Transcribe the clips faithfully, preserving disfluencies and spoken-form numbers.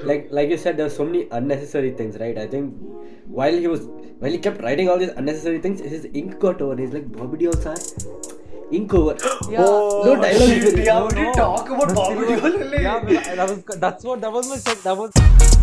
like like you said, there were so many unnecessary things, right? I think while he was while he kept writing all these unnecessary things, his ink got over. He's like, Bobby Deol sir, ink over. Yeah. Oh, no dialogue. Shit, yeah, we No, didn't talk about Bobby Deol. Yeah, that was that's what that was my check. That was.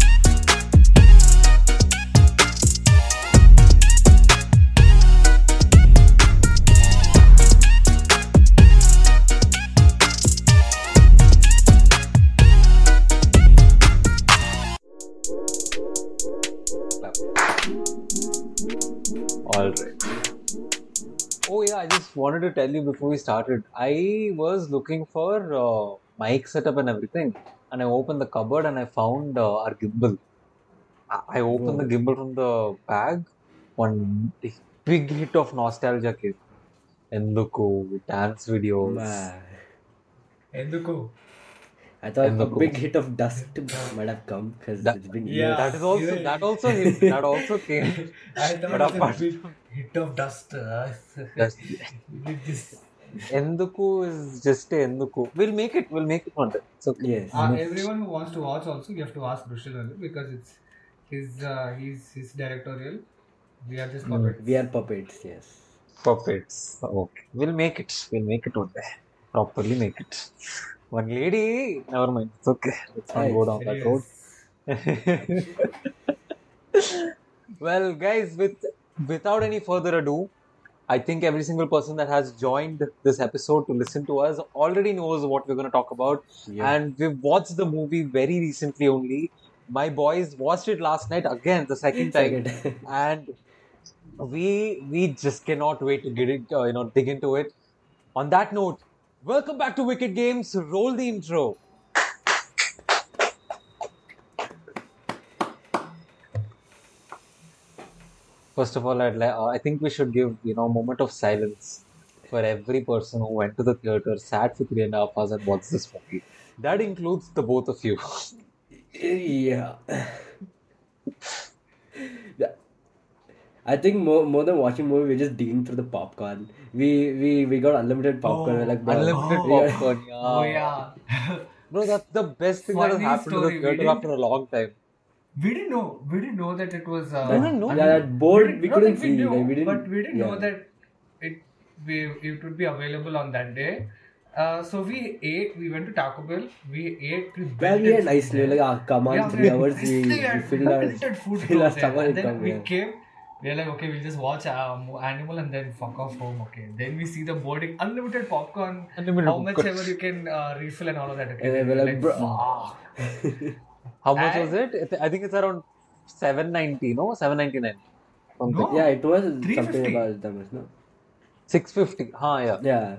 All right. Oh yeah, I just wanted to tell you before we started. I was looking for uh, mic setup and everything, and I opened the cupboard and I found uh, our gimbal. I, I opened the gimbal from the bag. One big hit of nostalgia came. Enduko, dance videos. Man. Enduko. I thought And a the big coach. hit of dust might have come because That- it's been Yeah. years. That is also Yeah. that also hit, that also came. I But thought it was apart a big hit of dust. Uh, Dust. with this. Enduku is just a Enduku. We'll make it. We'll make it one day. It's okay. Yes. Uh, everyone who wants to watch also, you have to ask Brushal only because it's his uh, he's his directorial. We are just puppets. We are puppets, yes. Puppets. Okay. We'll make it. We'll make it one day. Properly make it. One lady. Never mind. It's okay. Let's not go down that road. Serious. Well, guys, with without any further ado, I think every single person that has joined this episode to listen to us already knows what we're going to talk about. Yeah. And we've watched the movie very recently only. My boys watched it last night again, the second time. Second. And we we just cannot wait to get it, uh, you know, dig into it. On that note, welcome back to Wicked Games. Roll the intro. First of all, I'd like, uh, I think we should give, you know, a moment of silence for every person who went to the theater, sat for three and a half hours and watched this movie. That includes the both of you. Yeah. Yeah. I think more more than watching movie, we're just digging through the popcorn. We we we got unlimited popcorn. Oh, We're like, bro, Unlimited Oh. popcorn, yeah. Oh yeah. Bro, that's the best thing that has Funny happened to the story, we theater didn't- after a long time. We didn't know. We didn't know that it was. Uh, We didn't know? Yeah, that board we, didn't- not couldn't that see. We knew, like, we didn't, but we didn't know yeah. that it we it would be available on that day. Uh, so we ate. We went to Taco Bell. We ate. We Well, we had belted nicely food like, there. ah, come on, Yeah, three we hours. We, nicely we had filled our belted food filled our from there. stomach And then come, we yeah. came. We are like, okay, we'll just watch um, Animal and then fuck off home. Okay. Then we see the boarding, unlimited popcorn, Unlimited how much popcorn. ever you can uh, refill and all of that. Okay. And then we we're were like, bro. fuck. How much And- was it? It- I think it's around seven ninety, no? seven ninety-nine. Something. No. Yeah, it was three something fifty. about that much, no? six fifty. Huh, yeah. Yeah.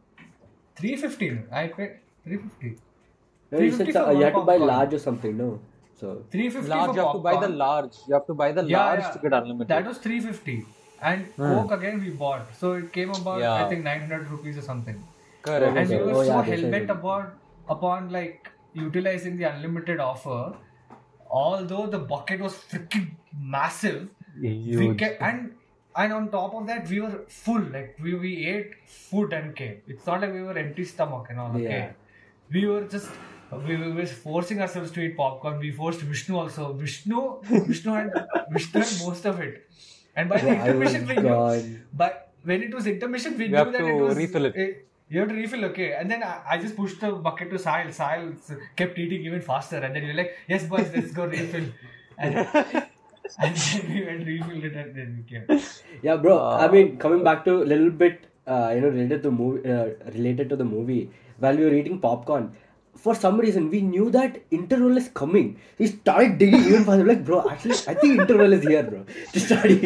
three fifteen. I paid three fifty. No, you said three fifty uh, for you one had to buy popcorn. large or something, no? So three fifty Large, for you have to buy the popcorn. large. You have to buy the Yeah, large yeah. to get unlimited. That was three fifty. And Coke again we bought. So it came about Yeah. I think nine hundred rupees or something. Correct. And we Okay. were Oh, so yeah, they said hell-bent it. upon, upon like utilizing the unlimited offer. Although the bucket was freaking massive. We Huge. kept, and and on top of that we were full. Like we, we ate food and came. It's not like we were empty stomach and all. Okay. Yeah. We were just we we were forcing ourselves to eat popcorn. We forced Vishnu also. Vishnu Vishnu had Vishnu had most of it. And by the I was intermission we knew, gone. but when it was intermission we You knew have that to it was refill it. eh, you have to refill, okay. And then I, I just pushed the bucket to Sahil. Sahil kept eating even faster. And then you're like, yes boys, let's go refill. And, and then we went refilled it and then we came. Yeah, bro. Uh, I mean, coming back to a little bit, uh, you know, related to movie, uh, related to the movie. While we were eating popcorn, for some reason we knew that interval is coming. We started digging even faster. Like, bro, actually, I think interval is here, bro. Just start eating.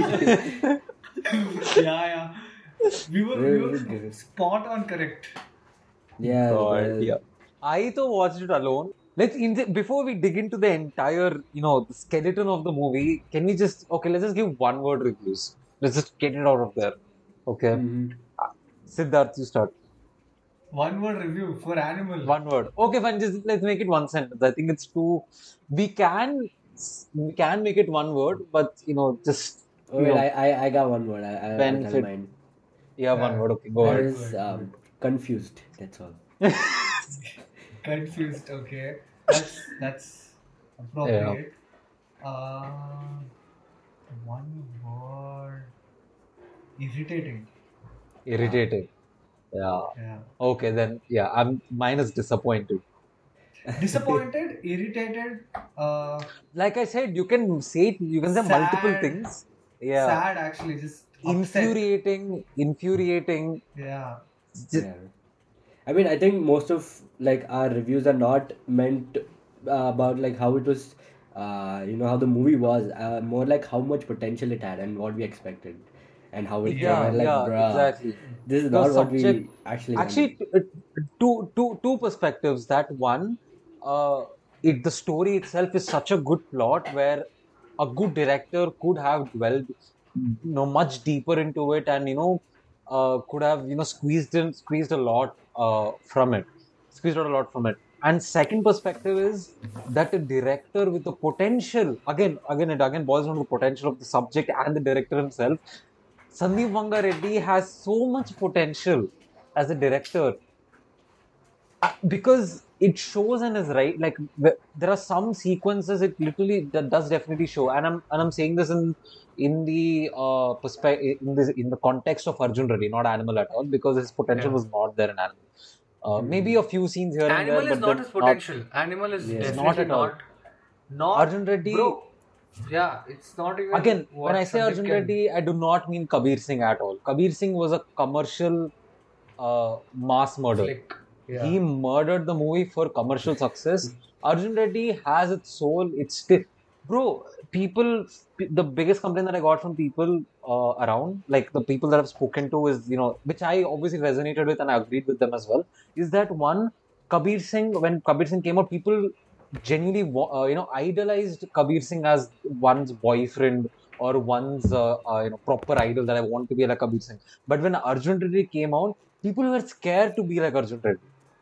Yeah, yeah. We were, we Very were good. spot on correct. Yeah. God, the- yeah. I though watched it alone. Let's in the, before we dig into the entire, you know, the skeleton of the movie. Can we just okay? Let's just give one word reviews. Let's just get it out of there. Okay, Mhm. Siddharth, you start. One word review for Animal. One word. Okay, fine. Just let's make it one sentence. I think it's too. We can we can make it one word, but you know, just Oh, you wait, know, I, I, I got one word. I, I, I'll tell Benefit. mine. yeah, one word. Okay, go I ahead. was um, confused. That's all. Confused, okay. That's, that's appropriate. Uh, one word. Irritating. Irritating. Yeah. Yeah. Okay, then yeah, I'm mine is disappointed. Disappointed, irritated, uh, Like I said, you can say it, you can say multiple sad, things. Yeah. sad actually, just upset. Infuriating, infuriating. Yeah. Just, Yeah. I mean, I think most of like our reviews are not meant uh, about like how it was, uh, you know, how the movie was. Uh, more like how much potential it had and what we expected, and how it came. yeah, And like, yeah, bruh, exactly. this is The not what subject, we actually actually, wanted. t- uh, two, two, two perspectives. That one, uh, it the story itself is such a good plot where a good director could have dwelled, you know, much deeper into it, and you know, uh, could have you know squeezed in, squeezed a lot uh, from it, squeezed out a lot from it. And second perspective is that a director with the potential, again, again, it again boils down to the potential of the subject and the director himself. Sandeep Vanga Reddy has so much potential as a director uh, because it shows and is right. Like wh- there are some sequences it literally that does definitely show, and I'm and I'm saying this in in the uh perspective in this in the context of Arjun Reddy, not Animal at all, because his potential Yeah. was not there in Animal. Uh, maybe Hmm. a few scenes here and there, Animal is but not then his not. potential. Animal is Yeah. It's not definitely at all. not. Not, Arjun Reddy. bro. Yeah, it's not even Again, when what I say Sandeep Arjun can. Reddy, I do not mean Kabir Singh at all. Kabir Singh was a commercial uh, mass murder. Flick. Yeah. He murdered the movie for commercial success. Arjun Reddy has its soul. It's still, bro. People, p- the biggest complaint that I got from people uh, around, like the people that I've spoken to, is you know, which I obviously resonated with and I agreed with them as well. Is that one Kabir Singh? When Kabir Singh came out, people genuinely, wa- uh, you know, idolized Kabir Singh as one's boyfriend or one's uh, uh, you know proper idol that I want to be like Kabir Singh. But when Arjun Reddy came out, people were scared to be like Arjun Reddy.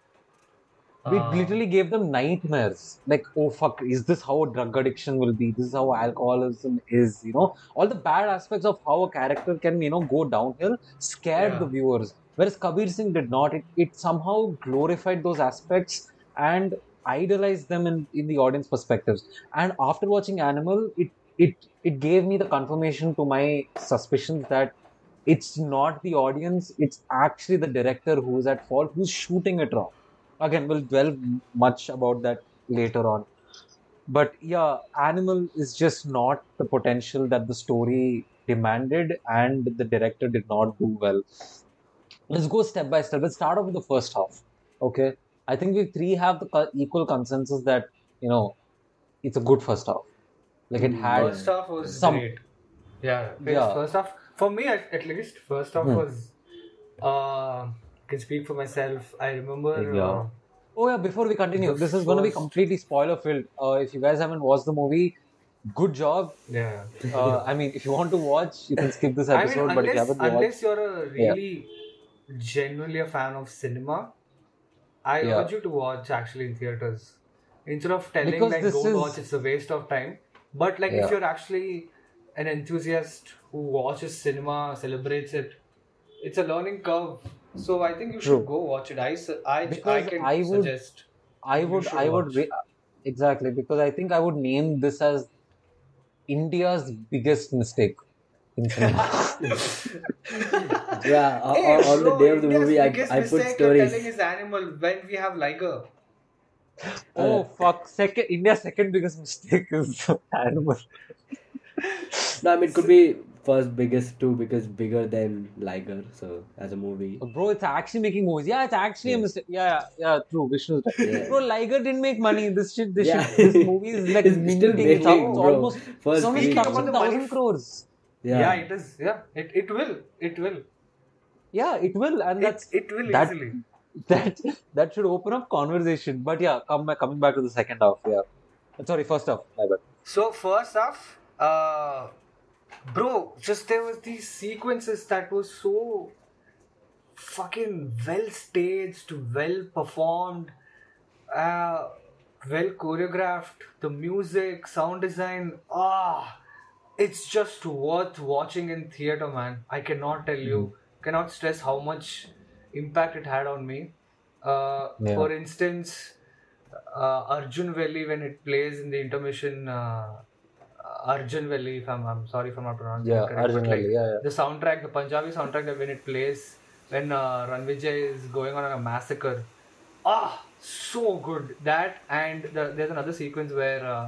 We Uh, literally gave them nightmares. Like, oh fuck, is this how drug addiction will be? This is how alcoholism is, you know? All the bad aspects of how a character can, you know, go downhill scared the yeah. viewers. Whereas Kabir Singh did not. It, it somehow glorified those aspects and idolized them in, in the audience perspectives. And after watching Animal, it it it gave me the confirmation to my suspicions that it's not the audience, it's actually the director who's at fault, who's shooting it wrong. Again, we'll dwell much about that later on. But yeah, Animal is just not the potential that the story demanded, and the director did not do well. Let's go step by step. Let's start off with the first half. Okay, I think we three have the co- equal consensus that you know it's a good first half. Like it Mm, had First half was some, great. Yeah. First, yeah, first half, for me at, at least, first half hmm, was. Uh, can speak for myself. I remember. yeah. Uh, Oh yeah, before we continue, the this is going to be first. completely spoiler filled. Uh, if you guys haven't watched the movie, good job. Yeah. Uh, I mean, if you want to watch, you can skip this I mean, episode. But if you unless haven't watched, unless you're a yeah, really genuinely a fan of cinema, I yeah, urge you to watch actually in theaters instead of telling because like this don't watch, is, it's a waste of time. But like if yeah, you're actually an enthusiast who watches cinema, celebrates it, it's a learning curve. So I think you should true. go watch it. I su- I I Because can I would, suggest I you would, should I would, watch. re- exactly, because I think I would name this as India's biggest mistake in cinema. Yeah, o- Hey o- on the bro, day of the India's movie, I biggest I put mistake you're telling stories. is Animal when we have Liger. Uh, Oh fuck! Second, India's second biggest mistake is Animal. no, I mean it could be first biggest too because bigger than Liger. So as a movie, Bro, it's actually making movies. Yeah, it's actually a yeah, mistake. Yeah, yeah, yeah, true. Vishnu, is right. yeah, Bro, Liger didn't make money. This shit, this yeah. shit, this movie is like It's still minting. It's, up, making, it's Bro, bro. almost, it's First almost speaking week, about touching the bro. money, thousand f- crores. yeah, Yeah, it is. Yeah, it, it will. It will. Yeah, it will, and It that's it will that easily. that that should open up conversation. But yeah, come back, coming back to the second half. Yeah, sorry, first half. My bad. So first off, uh, bro, just there was these sequences that was so fucking well staged, well performed, uh, well choreographed. The music, sound design, ah, it's just worth watching in theater, man. I cannot tell Mhm. you, cannot stress how much impact it had on me. Uh, Yeah. for instance, uh, Arjun Valley when it plays in the intermission. Uh, Arjun Valley, if I'm, I'm sorry if I'm not pronouncing Yeah, it correct, Arjun but like Valley. Yeah, the soundtrack, the Punjabi soundtrack, that when it plays when uh, Ranvijay is going on a massacre, ah, so good. That and the, there's another sequence where uh,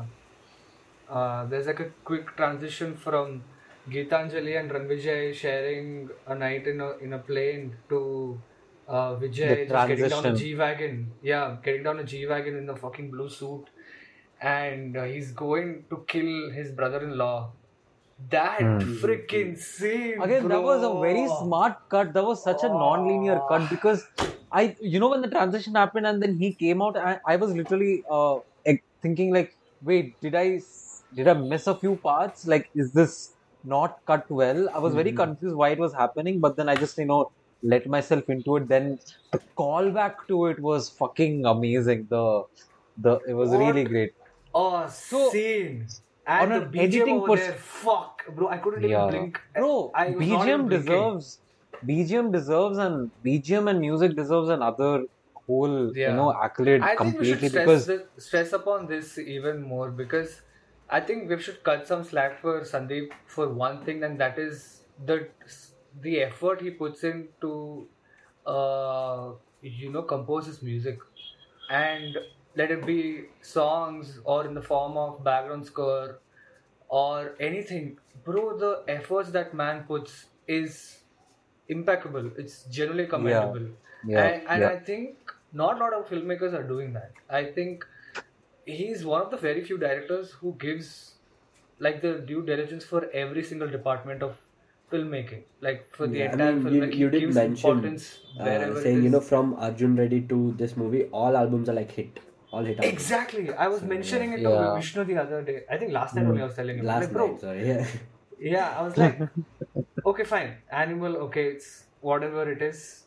uh, there's like a quick transition from Geetanjali and Ranvijay sharing a night in a in a plane to uh, yeah. Vijay The just getting down a transition. G wagon. Yeah, getting down a G wagon in the fucking blue suit, and uh, he's going to kill his brother-in-law. That Hmm. freaking scene, Again, that was a very bro. smart cut. That was such a non-linear Oh, cut because I, you know, when the transition happened and then he came out, I, I was literally uh ex- thinking like, wait, did I s- did I miss a few parts? Like, is this not cut well? I was very Mhm. confused why it was happening, but then I just, you know, let myself into it. Then the callback to it was fucking amazing. The the it was really what great. a So scene! on And the an B G M editing over pers there, fuck, bro, I couldn't even Yeah, blink. I, bro, I was not even B G M blinking. deserves B G M deserves and B G M and music deserves another whole, you know, Yeah, accolade I think we should completely stress because the, stress upon this even more because I think we should cut some slack for Sandeep for one thing, and that is the the effort he puts in to uh, you know compose his music, and let it be songs or in the form of background score or anything, bro. The efforts that man puts is impeccable. It's genuinely yeah, commendable, yeah, and and yeah, I think not a lot of filmmakers are doing that. I think he's one of the very few directors who gives like the due diligence for every single department of filmmaking, like for the Yeah, I entire mean, film. you Like he you did gives mention importance uh, wherever it saying, you know, is. from Arjun Reddy to this movie, all albums are like hit, all hit albums. Exactly. I was So yeah, mentioning it to yeah. Vishnu the other day. I think last night only Mm. I was telling him. I'm last like, night, bro, sorry, yeah. yeah, I was like, okay, fine. Animal, okay, it's whatever it is.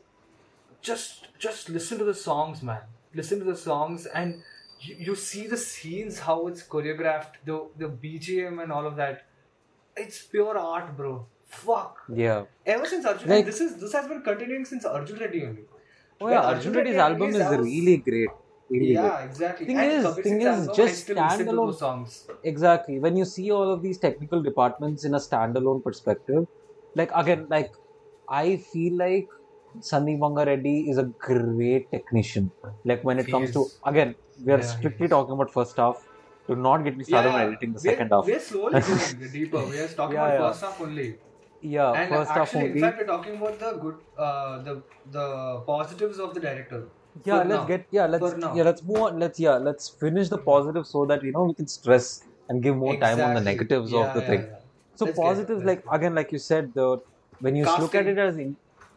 Just just listen to the songs, man. Listen to the songs and you, you see the scenes, how it's choreographed, the the B G M and all of that. It's pure art, bro. Fuck. Yeah. Ever since Arjun, and Like, this is this has been continuing since Arjun Reddy only. oh When yeah, Arjun Arjun Reddy Reddy's had album released, is I really was great, really great. yeah, exactly. Thing And is, Kabir thing Singh's is, album, I just still listen to standalone. those songs. Exactly. When you see all of these technical departments in a standalone perspective, like again, like I feel like Sandeep Vanga Reddy is a great technician. Like when it He comes to is. again, we are Yeah, he strictly is. talking about first half. Do not get me Yeah, started on yeah. editing the We're second half. we're slowly going deeper. We are talking Yeah, about yeah, first half only. yeah. And First half actually, in only. fact, we're talking about the good, uh, the the positives of the director Yeah, for let's now. get yeah, let's For yeah, now, let's move on. Let's yeah, let's finish the positive so that you know we can stress and give more time on the exactly. negatives of Yeah, the yeah, thing. yeah. So Let's get there. positives, Let's like get again, there. like you said, the when you look at it Casting. as in,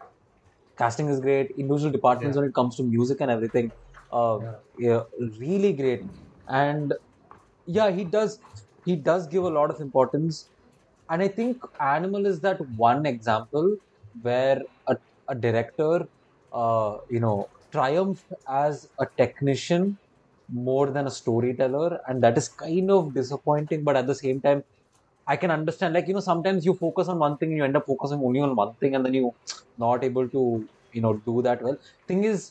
casting is great, individual departments Yeah, when it comes to music and everything, uh, yeah, yeah, really great. And yeah, he does he does give a lot of importance. And I think Animal is that one example where a, a director, uh, you know, triumphed as a technician more than a storyteller, and that is kind of disappointing. But at the same time, I can understand. Like you know, sometimes you focus on one thing, and you end up focusing only on one thing, and then you not able to you know do that well. Thing is,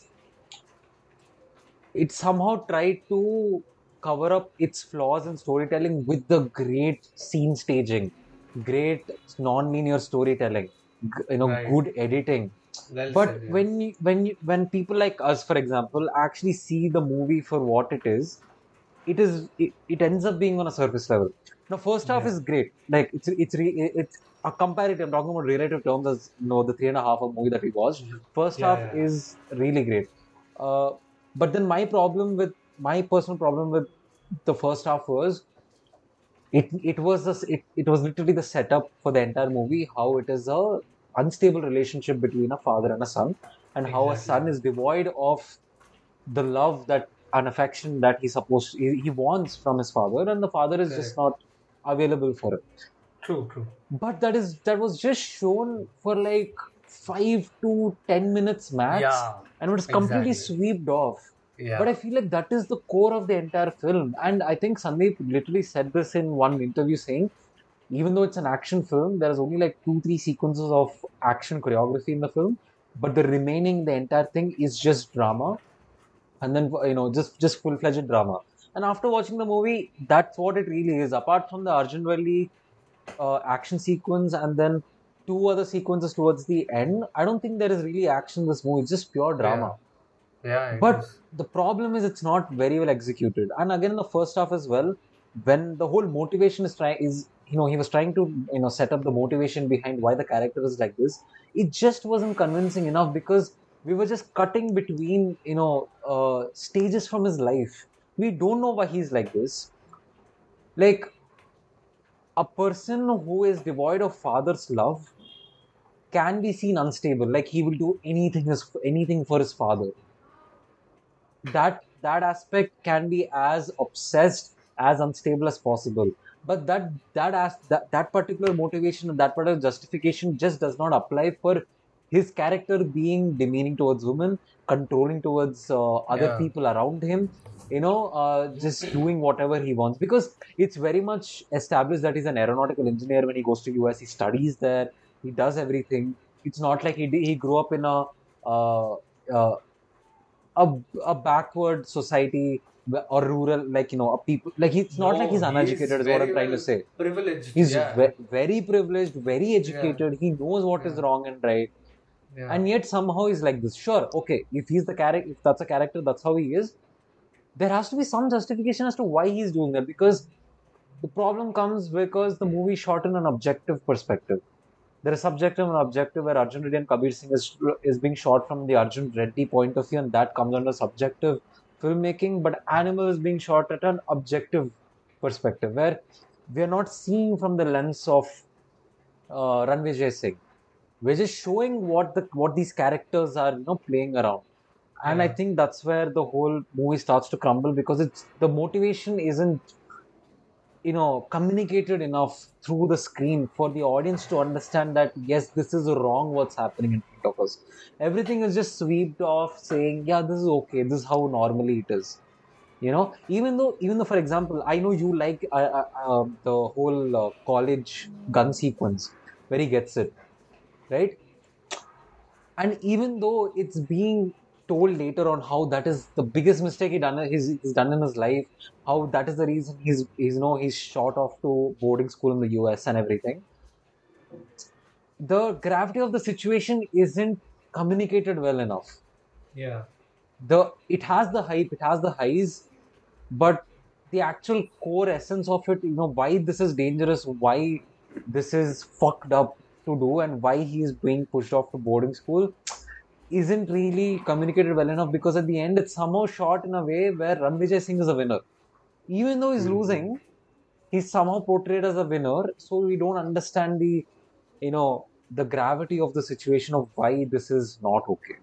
it somehow tried to cover up its flaws in storytelling with the great scene staging, great non-linear storytelling, g- you know, right. good editing. Well But said. Yeah. when you, when you, when people like us, for example, actually see the movie for what it is, it is it, it ends up being on a surface level. Now, first half Yeah. is great. Like it's it's re, it's a comparative. I'm talking about relative terms as you know the three and a half hour movie that we watched. First Yeah, half yeah, yeah. is really great. Uh, but then my problem with my personal problem with the first half was it it was this it, it was literally the setup for the entire movie, how it is a unstable relationship between a father and a son, and how a Exactly. son is devoid of the love that and affection that he supposed he, he wants from his father, and the father is just Correct. not available for him. True, true. But that is that was just shown for like five to ten minutes max, Yeah, and it was completely exactly. swept off. But I Yeah. feel like that is the core of the entire film, and I think Sandeep literally said this in one interview, saying even though it's an action film, there is only like two three sequences of action choreography in the film, but the remaining the entire thing is just drama. and then you know just just full fledged drama. And after watching the movie, that's what it really is. Apart from the Arjun Reddy uh, action sequence and then two other sequences towards the end, I don't think there is really action in this movie. It's just pure drama. Yeah, it But is. the problem is it's not very well executed. And again, in the first half as well, when the whole motivation is trying is you know he was trying to you know set up the motivation behind why the character is like this. It just wasn't convincing enough because we were just cutting between you know uh, stages from his life. We don't know why he's like this. Like a person who is devoid of father's love can be seen unstable. Like he will do anything as anything for his father. That that aspect can be as obsessed as unstable as possible. But that that as that, that particular motivation and that particular justification just does not apply for his character being demeaning towards women, controlling towards uh, other Yeah. people around him, you know, uh, just doing whatever he wants. Because it's very much established that he's an aeronautical engineer. When he goes to U S, he studies there, he does everything. It's not like he he grew up in a uh, uh, a, a backward society or rural, like you know a people, like it's not like he's No, uneducated is what I'm very trying to well say. privileged. He's Yeah. ve- very privileged, very educated, he knows what is Yeah. wrong and right, Yeah. and yet somehow he's like this. Sure, okay, if he's the character, if that's a character, that's how he is. There has to be some justification as to why he's doing that, because the problem comes because the movie shot in an objective perspective. There is subjective and objective, where Arjun Reddy and Kabir Singh is, is being shot from the Arjun Reddy point of view, and that comes under subjective filmmaking. But Animal is being shot at an objective perspective, where we are not seeing from the lens of uh, Ranvijay Singh. We're just showing what the what these characters are, you know, playing around. And I Yeah. think that's where the whole movie starts to crumble, because it's the motivation isn't you know communicated enough through the screen for the audience to understand that yes, this is wrong what's happening in front of us. Everything is just swept off saying, yeah, this is okay, this is how normally it is. You know, even though even though for example, I know you like uh, uh, uh, the whole uh, college gun sequence where he gets it right, and even though it's being told later on how that is the biggest mistake he done he's, he's done in his life, how that is the reason he's he's you know he's shot off to boarding school in the U S and everything. The gravity of the situation isn't communicated well enough. Yeah. The it has the hype, it has the highs, but the actual core essence of it, you know, why this is dangerous, why this is fucked up to do, and why he is being pushed off to boarding school isn't really communicated well enough, because at the end it's somehow shot in a way where Ranvijay Singh is a winner. Even though he's losing, he's somehow portrayed as a winner, so we don't understand the, you know, the gravity of the situation of why this is not okay.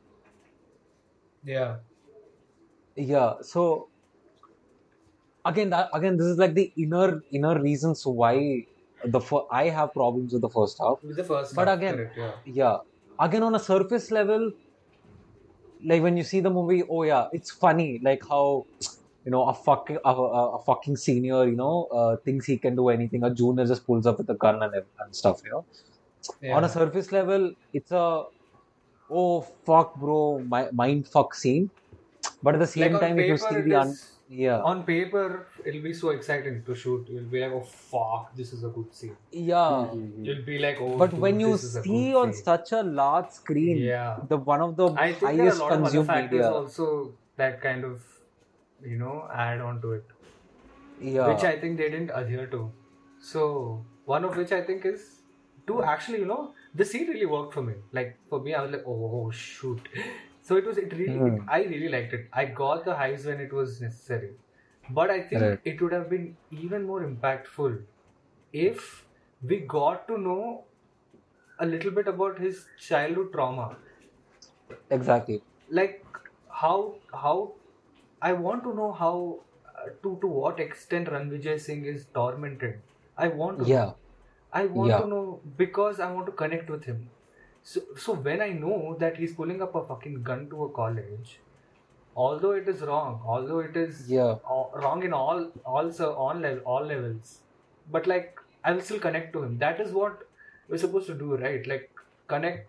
Yeah. Yeah, so again, that, again, this is like the inner inner reasons why the fir- I have problems with the first half. With the first But half, again, correct, yeah. yeah, again on a surface level, like when you see the movie, oh yeah, it's funny, like how you know a fucking a, a, a fucking senior, you know, uh, thinks he can do anything. A junior just pulls up with a gun and, ev- and stuff, you know. On a Yeah. surface level, it's a oh fuck, bro, my mind fuck scene. But at the Like same on time, if you see paper, it the un- is. yeah, On paper, it'll be so exciting to shoot. You'll be like, oh fuck, this is a good scene. yeah. You'll be like, oh, But dude, when you this is a see good on scene. such a large screen, Yeah. the one of the I think there are a highest lot of other consumed factors media, also that kind of, you know, add on to it, yeah, which I think they didn't adhere to. So one of which I think is to actually, you know, the scene really worked for me. Like for me, I was like, oh shoot. So it was it really it, Mhm. I really liked it. I got the highs when it was necessary, but I think Right. it would have been even more impactful if we got to know a little bit about his childhood trauma. Exactly. Like how how I want to know how uh, to to what extent Ranvijay Singh is tormented. I want to Yeah, know. I want yeah, to know because I want to connect with him. So so when I know that he's pulling up a fucking gun to a college, although it is wrong, although it is yeah, all, wrong in all also on level all levels, but like I will still connect to him. That is what we're supposed to do, right? Like connect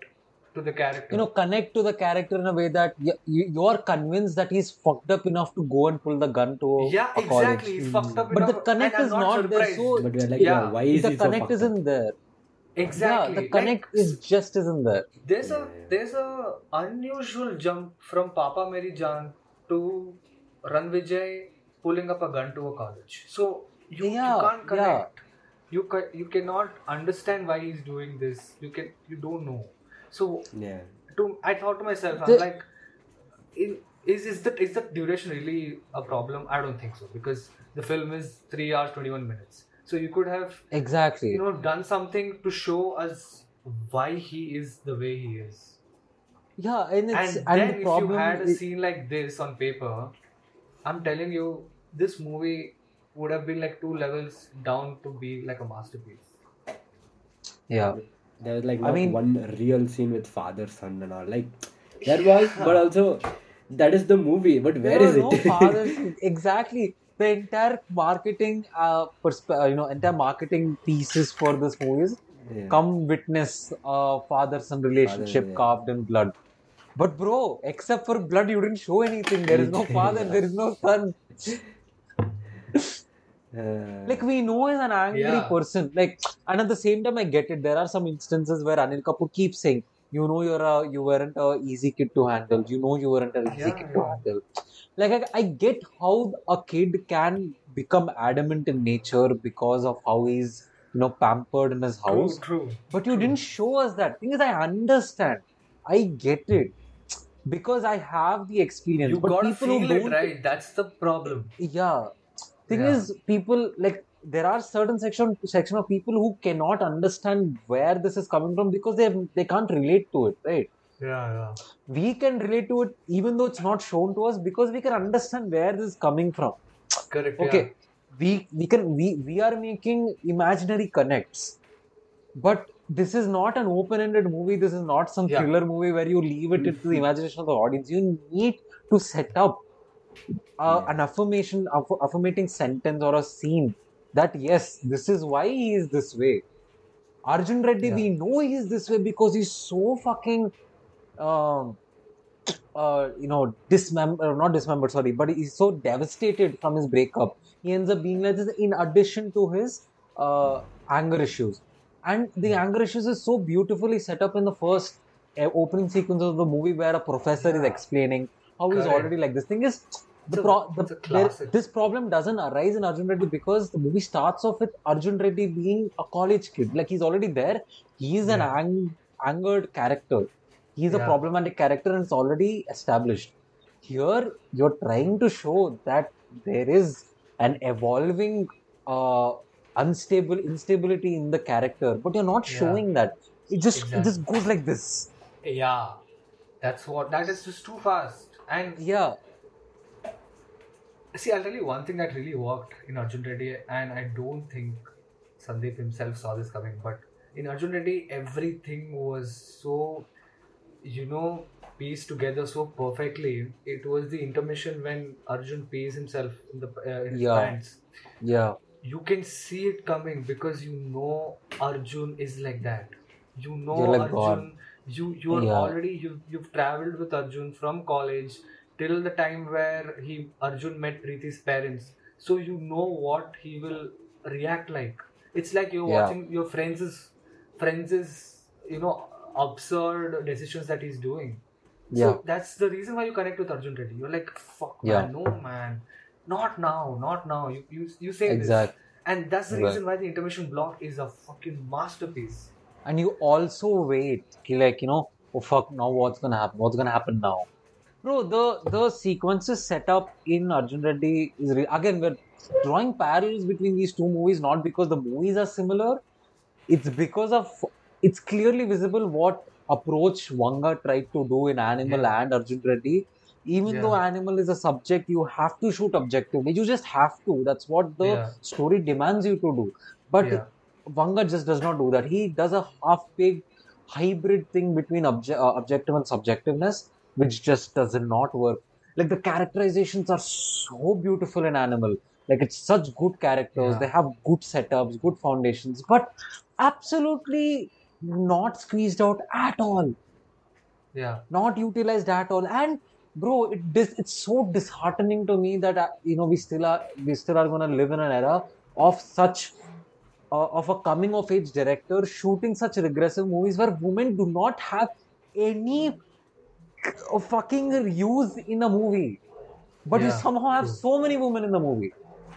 to the character. you know, connect to the character in a way that you, you, you're convinced that he's fucked up enough to go and pull the gun to yeah, a college. exactly. He's fucked up But the enough, connect and I'm is not there. surprised. So But we're like, Yeah. yeah, why is the he so connect fucked up? isn't there. Exactly. Yeah, the Like, connect is just isn't there. there's a Yeah. there's a unusual jump from Papa Mary Jaan to Ranvijay pulling up a gun to a college. So you, Yeah, you can't yeah. connect. You ca- you cannot understand why he's doing this. You can you don't know. So Yeah. to I thought to myself, I'm The- like, in, is is the is the duration really a problem? I don't think so, because the film is three hours twenty one minutes. So you could have Exactly. you know done something to show us why he is the way he is. Yeah, and it's And and then the if problem you had a is- scene like this on paper, I'm telling you, this movie would have been like two levels down to be like a masterpiece. yeah. There was like I not mean- one real scene with father son and all. Like there was, but also that is the movie. But where There is are no it? fathers. Exactly. The entire marketing, uh, persp- uh, you know, entire marketing pieces for this movie is Yeah. come witness uh, father-son relationship yeah. carved in blood. But bro, except for blood, you didn't show anything. There is no father. There is no son. Uh, Like we know he's an angry Yeah. person. Like, and at the same time, I get it. There are some instances where Anil Kapoor keeps saying, "You know, you're a you weren't a easy kid to handle. You know, you weren't an easy Yeah, kid to yeah. handle." Like, I, I get how a kid can become adamant in nature because of how he's you know pampered in his house. True, true. But you didn't show us that. Thing is, I understand. I get it because I have the experience. You but gotta people who feel it, don't, right? That's the problem. yeah. Thing Yeah. is, people like there are certain section section of people who cannot understand where this is coming from because they they can't relate to it, right? Yeah, yeah. We can relate to it even though it's not shown to us because we can understand where this is coming from. Correct. Okay, Yeah. we we can we we are making imaginary connects, but this is not an open-ended movie. This is not some Yeah. thriller movie where you leave it to the imagination of the audience. You need to set up uh, Yeah. an affirmation, aff- affirmating sentence or a scene that yes, this is why he is this way. Arjun Reddy, Yeah. we know he is this way because he's so fucking, um, uh, you know, dismembered, not dismembered, sorry, but he's so devastated from his breakup. He ends up being like this in addition to his uh, anger issues. And the anger issues is so beautifully set up in the first uh, opening sequence of the movie where a professor is Yeah. explaining how he's Correct. already like this. Thing is, the It's a- pro- the, it's a there, classic. this problem doesn't arise in Arjun Reddy because the movie starts off with Arjun Reddy being a college kid. Like he's already there. He's an Yeah. ang- angered character. He's a Yeah. problematic character and it's already established. Here, you're trying to show that there is an evolving uh, unstable instability in the character, but you're not Yeah. showing that. It just it Exactly. just goes like this. Yeah. That's what. That is just too fast. And Yeah, see, I'll tell you one thing that really worked in Arjun Reddy, and I don't think Sandeep himself saw this coming, but in Arjun Reddy, everything was so, you know, pieced together so perfectly. It was the intermission when Arjun pees himself in the uh, in his Yeah. pants. yeah, You can see it coming because you know Arjun is like that. You know You're like Arjun. You you are Yeah. already you you've traveled with Arjun from college till the time where he Arjun met Preeti's parents. So you know what he will react like. It's like you're Yeah. watching your friends' friends' you know absurd decisions that he's doing. yeah. So that's the reason why you connect with Arjun Reddy. You're like, fuck Yeah. man, no man. Not now, not now. You you, you say Exact. this. And that's the Right. reason why the intermission block is a fucking masterpiece. And you also wait, ki like you know, oh fuck, now what's gonna happen? What's gonna happen now? Bro, the the sequences set up in Arjun Reddy is re- again we're drawing parallels between these two movies not because the movies are similar. It's because of it's clearly visible what approach Vanga tried to do in Animal Yeah. and Arjun Reddy. Even Yeah. though Animal is a subject, you have to shoot objectively. You just have to. That's what the Yeah. story demands you to do. But Yeah. Vanga just does not do that. He does a half-baked hybrid thing between obje- uh, objective and subjectiveness, which just does not work. Like the characterizations are so beautiful in Animal. Like it's such good characters. Yeah. They have good setups, good foundations, but absolutely not squeezed out at all. Yeah. not utilized at all. And bro, it dis- it's so disheartening to me that uh, you know we still are we still are going to live in an era of such uh, of a coming of age director shooting such regressive movies where women do not have any uh, fucking use in a movie, but you Yeah. somehow have True. so many women in the movie.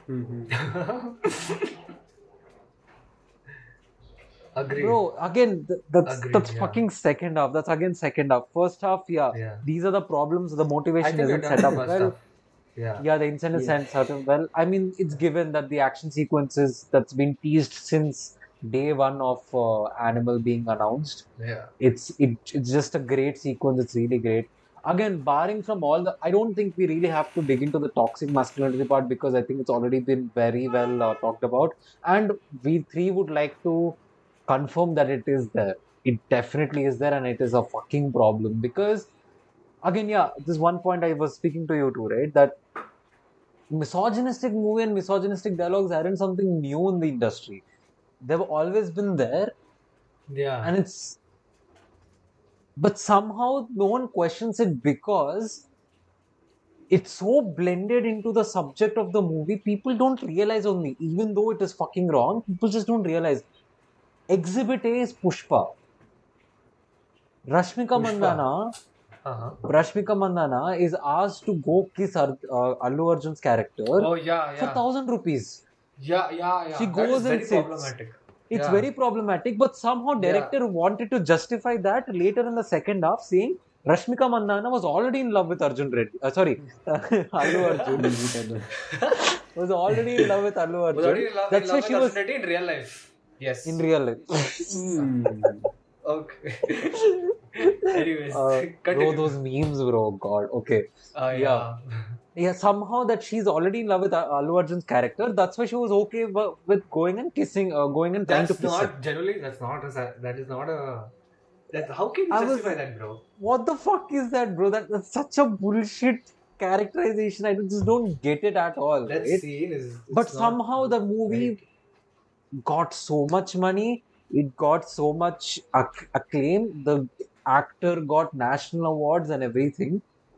Agreed. Bro, again, th- that's Agreed, that's yeah. fucking second half. That's again second half. First half, yeah, Yeah. these are the problems. The I motivation think we're isn't done set with up first well. half. Yeah. Yeah, the intent is Yeah. set set up well. I mean, it's given that the action sequences that's been teased since day one of uh, Animal being announced. Yeah. It's it, it's just a great sequence. It's really great. Again, barring from all the, I don't think we really have to dig into the toxic masculinity part because I think it's already been very well uh, talked about. And we three would like to confirm that it is there. It definitely is there, and it is a fucking problem because, again, yeah, this one point I was speaking to you too, right? That misogynistic movie and misogynistic dialogues aren't something new in the industry. They've always been there, Yeah. and it's but somehow no one questions it because it's so blended into the subject of the movie. People don't realize only, even though it is fucking wrong, people just don't realize. Exhibit A is Pushpa. Rashmika Pushpa. Mandana, Uh-huh. Rashmika Mandana is asked to go kiss Ar- uh, Allu Arjun's character Oh yeah, for yeah. thousand rupees. Yeah, yeah, yeah. She That goes is and very sits. problematic. It's Yeah. very problematic, but somehow director wanted to justify that later in the second half, saying Rashmika Mandana was already in love with Arjun Reddy. Uh, sorry, Allu Arjun was already in love with Allu Was Arjun. already in love, That's in why love she with was Arjun Reddy in real life. Yes. in real life. Mm. Okay. Anyways, Uh, bro, continue. those memes, bro. God, okay. Uh, yeah. yeah. Yeah, somehow that she's already in love with uh, Allu Arjun's character. That's why she was okay w- with going and kissing, uh, going and trying That's to kiss not him. generally. That's not a. That is not a. That how can you I was- justify that, bro? What the fuck is that, bro? That, that's such a bullshit characterization. I just don't get it at all. That right? scene is. it's But not somehow the movie right. got so much money. It got so much acc- acclaim. The actor got national awards and everything.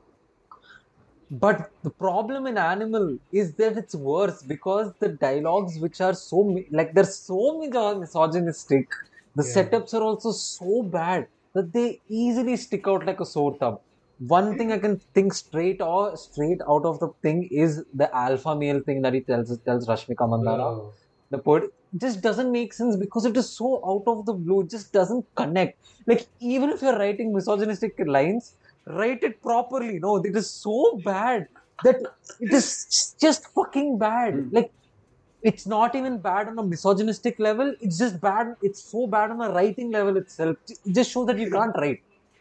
But the problem in Animal is that it's worse because the dialogues, which are so mi- like they're so miso- misogynistic, the Yeah. setups are also so bad that they easily stick out like a sore thumb. One thing I can think straight or straight out of the thing is the alpha male thing that he tells tells Rashmika Mandana. Bro. The poet just doesn't make sense because it is so out of the blue. It just doesn't connect. Like even if you're writing misogynistic lines, write it properly. No, it is so bad that it is just fucking bad. Like it's not even bad on a misogynistic level. It's just bad. It's so bad on a writing level itself. It just shows that you can't write.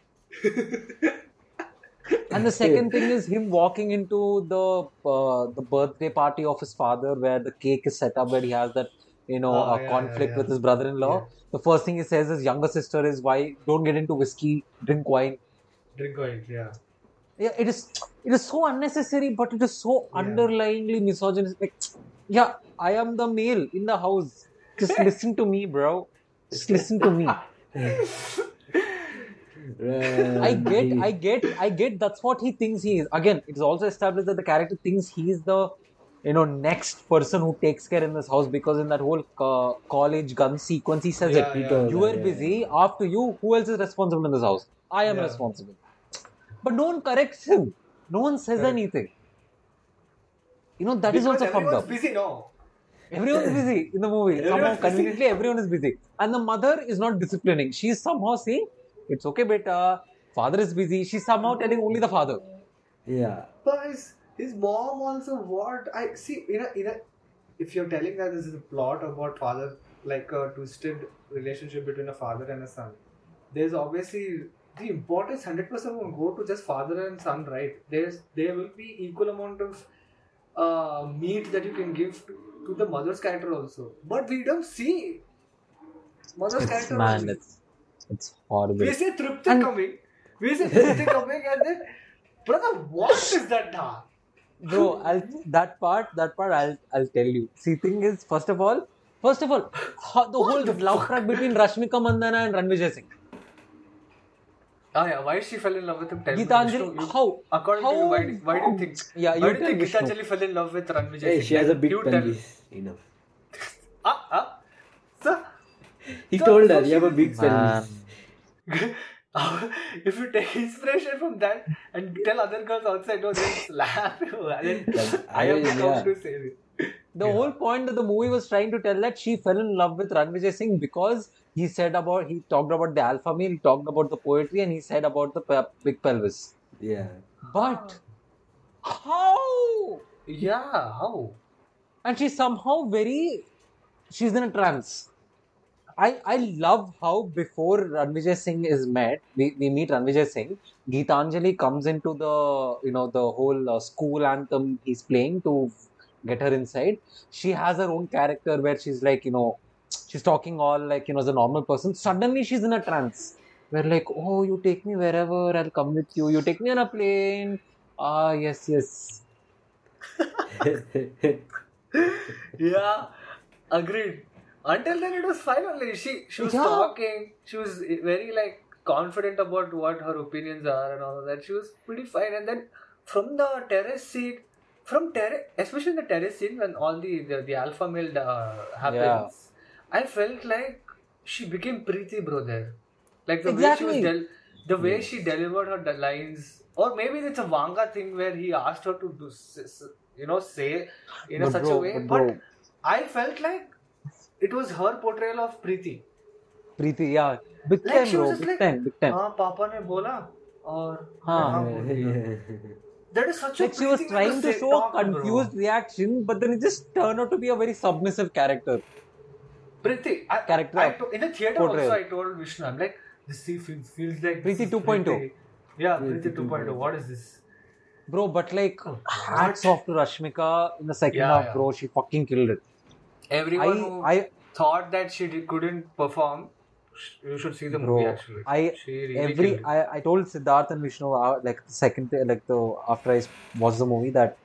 And the second thing is him walking into the uh, the birthday party of his father, where the cake is set up, where he has that you know Ah, a yeah, conflict yeah, with yeah. his brother-in-law. Yeah. The first thing he says his younger sister is, "Why don't get into whiskey? Drink wine." Drink oil. Yeah. Yeah, it is. It is so unnecessary, but it is so Yeah. underlyingly misogynistic. Yeah, I am the male in the house. Just listen to me, bro. Just listen to me. I get, I get, I get. That's what he thinks he is. Again, it's also established that the character thinks he is the, you know, next person who takes care in this house because in that whole uh, college gun sequence, he says Yeah, it. yeah. You were busy. After you, who else is responsible in this house? I am Yeah. responsible. But no one corrects him. No one says Correct. anything. You know, that Because is also fucked everyone's up. busy now. Everyone is busy in the movie. Everyone's Somehow, busy. conveniently, everyone is busy. And the mother is not disciplining. She is somehow saying, it's okay, beta. Father is busy. She's somehow telling only the father. Yeah. But his, his mom also what I see in a in a if you're telling that this is a plot about father like a twisted relationship between a father and a son, there's obviously the importance hundred percent won't go to just father and son, right? There's there will be equal amount of uh, meat that you can give to, to the mother's character also. But we don't see mother's It's, character man, only. it's, it's horrible. We see Trupti And- coming. We see Trupti coming and then brother, what is that now? Bro, I'll, that part, that part, I'll, I'll tell you. See, thing is, first of all, first of all, ho- the whole love track between Rashmika Mandana and Ranvijay Singh. Oh yeah, why she fell in love with him? Tell me, Gitanjali, Vishnu, you, how? according how, to you, why, do- why do how- you think? Yeah, why you do you tell think Vishnu. Gitanjali fell in love with Ranvijay Hey, Singh? she has a Like, big you tell. pelvis. Enough. Ah, ah. So, He so, told so her, you have a she- big pelvis. Man. if you take inspiration from that and tell other girls outside, no, they'll slap you. And then That- I have I- to come yeah. to say this. The Yeah. whole point of the movie was trying to tell that she fell in love with Ranvijay Singh because he said about, he talked about the alpha male, he talked about the poetry, and he said about the pe- big pelvis. Yeah. But how? Yeah, how? And she's somehow very, she's in a trance. I, I love how before Ranvijay Singh is met, we, we meet Ranvijay Singh, Geetanjali comes into the, you know, the whole uh, school anthem he's playing to get her inside. She has her own character where she's like, you know, she's talking all like, you know, as a normal person. Suddenly she's in a trance. Where like, oh, you take me wherever, I'll come with you. You take me on a plane. Ah, yes, yes. Yeah, agreed. Until then, it was fine only. She she was Yeah. talking. She was very like confident about what her opinions are and all of that. She was pretty fine. And then from the terrace scene, from terrace, especially in the terrace scene when all the the, the alpha male uh, happens, I felt like she became Preeti, bro. There, like the way she was Exactly. del- the way she delivered her de- lines, or maybe it's a Vanga thing where he asked her to do, s- s- you know, say in a But such bro, a way, but but bro. I felt like it was her portrayal of Preeti. Preeti, yeah. Big Like time, she was bro. just Big like, time, big time. हाँ पापा ने बोला और हाँ. हाँ बोल दिया. That is such a Like she was Preeti way trying to say show talk, a confused bro. reaction, but then it just turned out to be a very submissive character. Preeti, I, Character I, to, in the theater portrayal. also I told Vishnu, I'm like, this scene feels, feels like Preeti this is two point oh. Preeti. Yeah, Preeti Preeti two point oh. two point oh. What is this? Bro, but like, Oh, hats what? off to Rashmika in the second Yeah, half, yeah. bro. She fucking killed it. Everyone I, who I, thought that she did, couldn't perform, sh- you should see the movie bro, actually. I, She really every, killed it. I, I told Siddharth and Vishnu, uh, like the second, like the, after I watched the movie that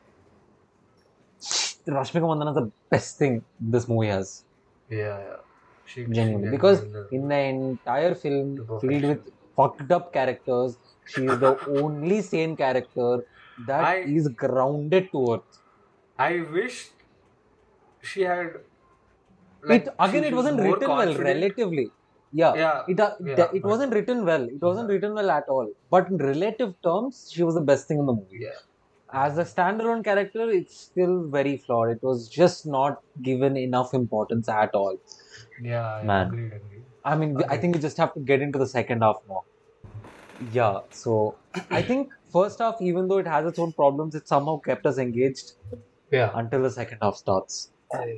Rashmika Mandana is the best thing this movie has. Yeah, yeah. She, Genuinely, she because handled in the entire the film filled perfection. with fucked up characters, she is the only sane character that I- is grounded to earth. I wish she had. Like, It again, she it was wasn't more written well, confident. relatively. Yeah, Yeah, it uh, yeah, th- it but- wasn't written well. It wasn't written well at all. But in relative terms, she was the best thing in the movie. Yeah. As a standalone character, it's still very flawed. It was just not given enough importance at all. Yeah, yeah, Man. agreed, agreed. I mean, I Okay. think we just have to get into the second half now. Yeah, so I think first half, even though it has its own problems, it somehow kept us engaged Yeah. until the second half starts.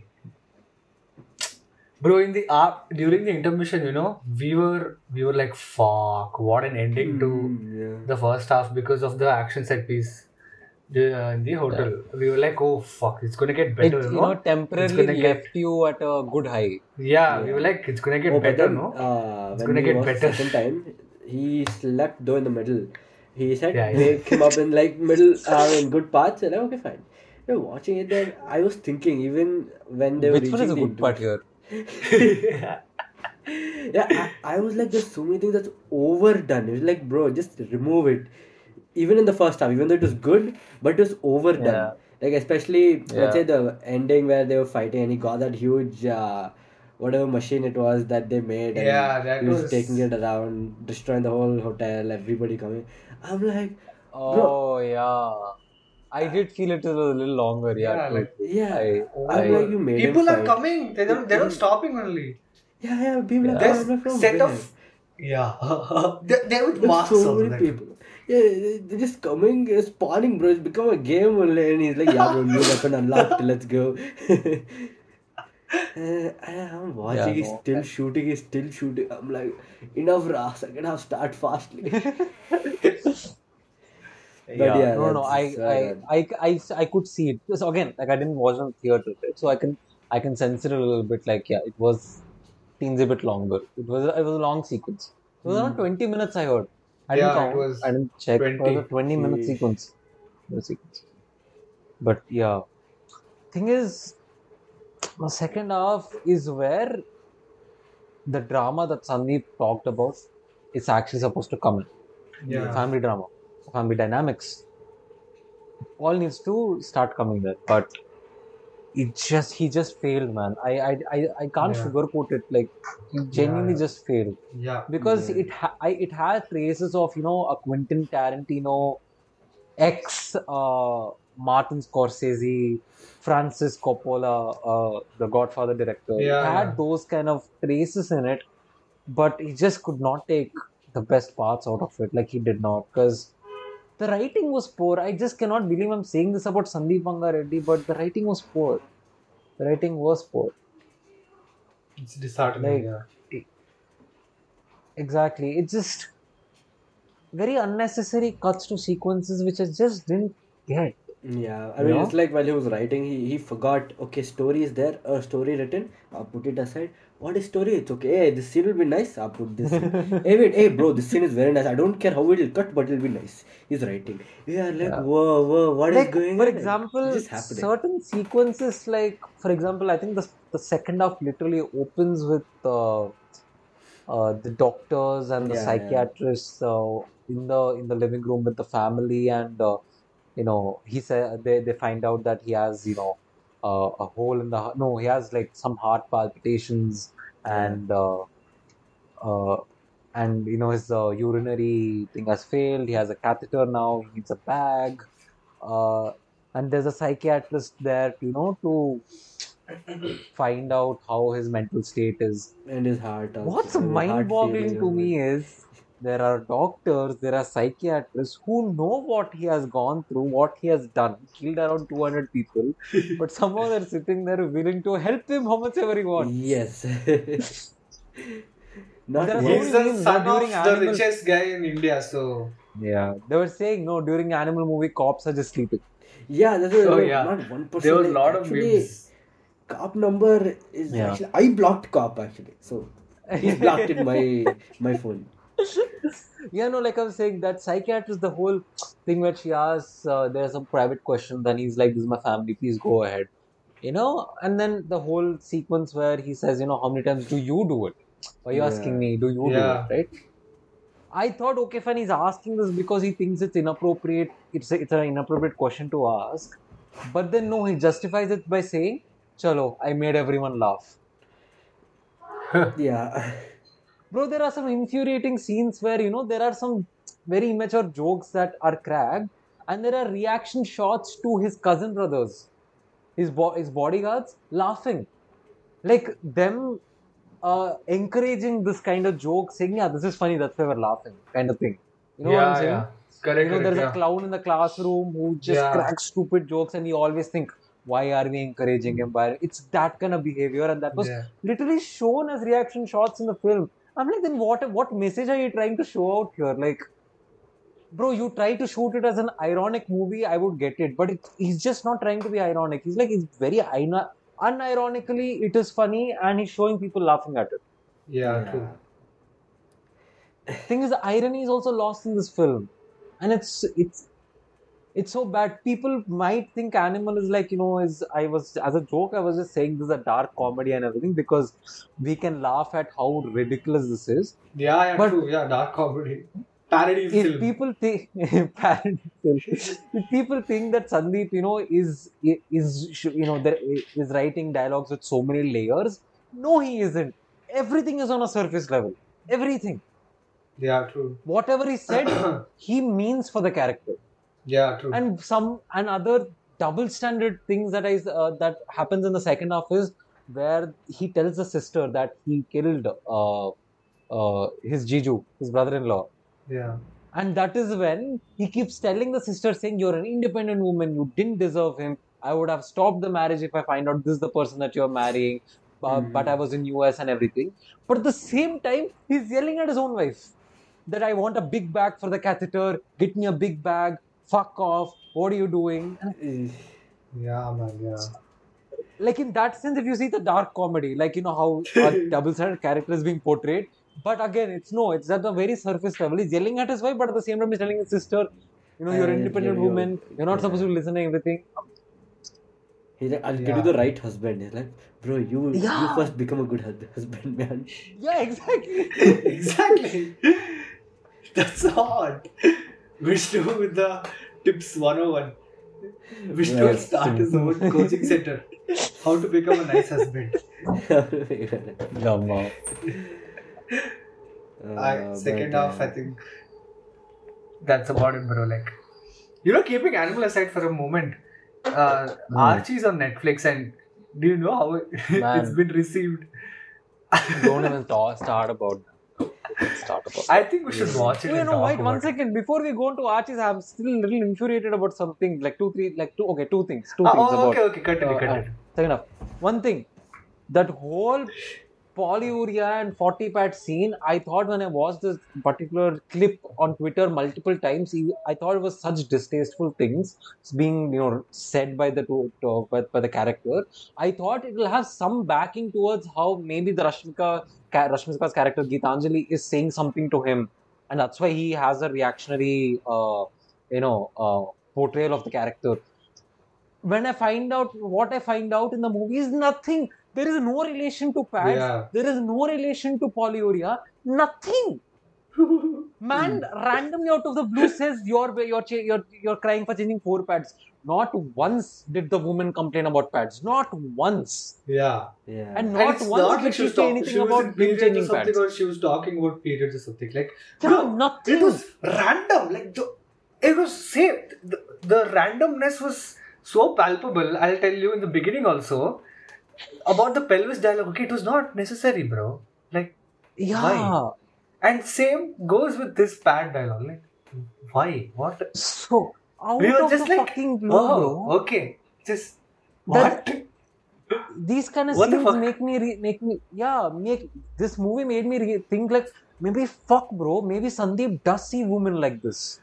Bro, in the uh, during the intermission, you know, we were we were like, fuck, what an ending to Mm, yeah. the first half because of the action set piece. The, uh, in the hotel, we were like, oh fuck, it's gonna get It, better, you you know, know? temporarily gonna get- left you at a good high. Yeah, we were like, it's gonna get Oh, but better, then no? uh, It's when gonna we get watched better. second time, he slept though in the middle. He said Yeah, yeah. wake him up in like middle, uh, in good parts. And I'm okay, fine. We're watching it then. I was thinking even when they were Which one reaching is a the good part here? yeah, I, I was like, there's so many things that's overdone. It was like, bro, just remove it. Even in the first half, even though it was good, but it was overdone. Yeah. Like especially Yeah. let's say the ending where they were fighting and he got that huge uh, whatever machine it was that they made and Yeah, that he was, was- taking it around, destroying the whole hotel, everybody coming. I'm like, Oh, yeah. I did feel it was a little longer. Yeah, Yeah, true. like- yeah, I- I'm I- like, you made him People are fight. coming. They don't. They're not stopping only. Yeah, yeah, people are Yeah. coming There's from set where? of. Yeah. they're, they're with There's masks so on. many like- people. Yeah, they- they're just coming, uh, spawning, bro. It's become a game only. And he's like, yeah, bro, new weapon unlocked. Let's go. uh, I'm watching. Yeah, he's no. still shooting. He's still shooting. I'm like, enough, Ra. Second half, start fastly. Yeah, yeah, no, no, I, that's, uh, I, I, I, I could see it. Because again, like I didn't watch it on theater, right? So I can, I can sense it a little bit. Like, yeah, it was teens a bit longer. It was, it was a long sequence. It was around twenty minutes. I heard. I didn't Yeah, it count. was I didn't check. It was a twenty. twenty minute Sheesh. sequence. The sequence. But yeah, thing is, the second half is where the drama that Sandeep talked about it's actually supposed to come in. Yeah. Family drama, family dynamics, all needs to start coming there. But it just he just failed, man. I I I, I can't Yeah. sugarcoat it. Like he genuinely yeah. just failed Yeah. because Yeah. it ha- I, it has traces of you know a Quentin Tarantino, ex uh, Martin Scorsese, Francis Coppola, uh, the Godfather director. It Yeah, had yeah. those kind of traces in it, but he just could not take the best parts out of it. Like he did not, because the writing was poor. I just cannot believe I'm saying this about Sandeep Banga Reddy, but the writing was poor. The writing was poor. It's disheartening. Like Yeah. e- exactly, it's just very unnecessary cuts to sequences which I just didn't get. Yeah, I You mean, it's know? like while he was writing, he, he forgot, okay, story is there, a story written, I'll put it aside. What is story? It's okay. Hey, this scene will be nice. I'll put this scene. Hey, wait, hey, bro, this scene is very nice. I don't care how it will cut, but it'll be nice. He's writing. We are like, Yeah. whoa, whoa, what is Like going for on? example, It's just happening. certain sequences, like for example, I think the the second half literally opens with uh, uh, the doctors and the Yeah, yeah. psychiatrists uh, in the in the living room with the family, and uh, you know he said they they find out that he has you know uh, a hole in the heart. No, he has like some heart palpitations, Yeah. and uh, uh, and you know his uh, urinary thing has failed. He has a catheter now. He needs a bag. Uh, and there's a psychiatrist there, you know, to find out how his mental state is. And his heart also. What's I mean, heart mind-boggling feeling. to me is there are doctors, there are psychiatrists who know what he has gone through, what he has done. He killed around two hundred people, but somehow they're sitting there willing to help him how much ever he wants. Yes. Not There are one. so He's many the memes, son no, of during the animal- richest guy in India, so Yeah, they were saying no during animal movie, cops are just sleeping. Yeah, that's what Oh, no, yeah. not one person. there was a like, lot of actually, memes. Cop number is Yeah. actually I blocked cop actually, so he's blocked in my my phone. Yeah, no, like I was saying, that psychiatrist, the whole thing where she asks, uh, there's some private question, then he's like, this is my family, please go ahead. You know, and then the whole sequence where he says, you know, how many times do you do it? Why are you asking Yeah. me? Do you Yeah. do it, right? I thought, okay, fine, he's asking this because he thinks it's inappropriate. It's, a, it's an inappropriate question to ask. But then, no, he justifies it by saying, chalo, I made everyone laugh. Yeah. Bro, there are some infuriating scenes where, you know, there are some very immature jokes that are cracked, and there are reaction shots to his cousin brothers, his, bo- his bodyguards, laughing. Like them uh, encouraging this kind of joke, saying, yeah, this is funny, that's why we're laughing, kind of thing. You know what I'm yeah, saying? yeah. Correct, You know, correct, there's yeah. a clown in the classroom who just Yeah. cracks stupid jokes, and you always think, why are we encouraging him? Why? It's that kind of behavior, and that was Yeah. literally shown as reaction shots in the film. I'm like, then what? What message are you trying to show out here? Like, bro, you try to shoot it as an ironic movie, I would get it, but it, he's just not trying to be ironic. He's like, he's very ina- unironically, it is funny, and he's showing people laughing at it. Yeah, Yeah. true. Thing is, the irony is also lost in this film, and it's it's it's so bad. People might think Animal is like, you know, is I was as a joke, I was just saying this is a dark comedy and everything because we can laugh at how ridiculous this is. Yeah, yeah, But- true. Yeah, dark comedy. Parody If film. people think parody film, if people think that Sandeep, you know, is is you know there is writing dialogues with so many layers, no, he isn't. Everything is on a surface level. Everything, Yeah, true. whatever he said, he means for the character. Yeah, true. And some and other double standard things that I uh, that happens in the second half is where he tells the sister that he killed uh, uh, his Jiju, his brother-in-law. yeah. And that is when he keeps telling the sister, saying, you're an independent woman, you didn't deserve him. I would have stopped the marriage if I find out this is the person that you're marrying. Uh, Mhm. But I was in U S and everything. But at the same time, he's yelling at his own wife that I want a big bag for the catheter, get me a big bag, fuck off, what are you doing? And Eh, Yeah, man, yeah. like in that sense, if you see the dark comedy, like you know how a double-sided character is being portrayed, but again, it's no, it's at the very surface level. He's yelling at his wife, but at the same time, he's telling his sister, you know, you're Uh, an independent you're- woman, you're- you're not yeah. supposed to listen to everything. He's like, I'll get Yeah. you the right husband. He's like, bro, you you Yeah. first become a good hus- husband, man. Yeah, exactly. Exactly. That's hot. Vishnu with the tips one oh one. Vishnu will Right. start his own coaching center. How to become a nice husband. Gamma. I, Uh, second but, half, I uh, think that's about it, bro. Like, you know, keeping animal aside for a moment, uh, Hmm. Archie's on Netflix, and do you know how it, Man. it's been received? Don't even talk, start about that. Don't start about I think we should watch it. Wait, and no, talk wait, one about it. second. Before we go into Archie's, I'm still a little infuriated about something. Like two, three, like two, okay, two things. Two Ah, things oh, about. okay, okay, continue, uh, continue. uh, second half. One thing. That whole polyuria and forty pad scene, I thought when I watched this particular clip on Twitter multiple times, e- I thought it was such distasteful things being, you know, said by the two, to- by, by the character. I thought it will have some backing towards how maybe the Rashmika, ca- Rashmika's character Geetanjali is saying something to him, and that's why he has a reactionary, uh, you know, uh, portrayal of the character. When I find out what I find out in the movie is nothing. There is no relation to pads. Yeah. There is no relation to polyuria. Nothing. Man randomly out of the blue says you're you're cha- you're you're crying for changing four pads. Not once did the woman complain about pads. Not once. Yeah. yeah. And And not it's once not did like she she was say talking. anything She was about in him periods or changing something, pads. or she was talking about periods or something. Like, Yeah, bro, nothing. it was random. Like, the, it was same. The, the randomness was so palpable. I'll tell you in the beginning also about the pelvis dialogue. Okay, it was not necessary, bro. Like, Yeah. why? And same goes with this pad dialogue. Like, why? What? So out We were of just the like, fucking blue, oh, bro. okay. Just That- what? These kind of What the scenes fuck? make me re- make me yeah make this movie made me re- think like maybe fuck bro maybe Sandeep does see women like this.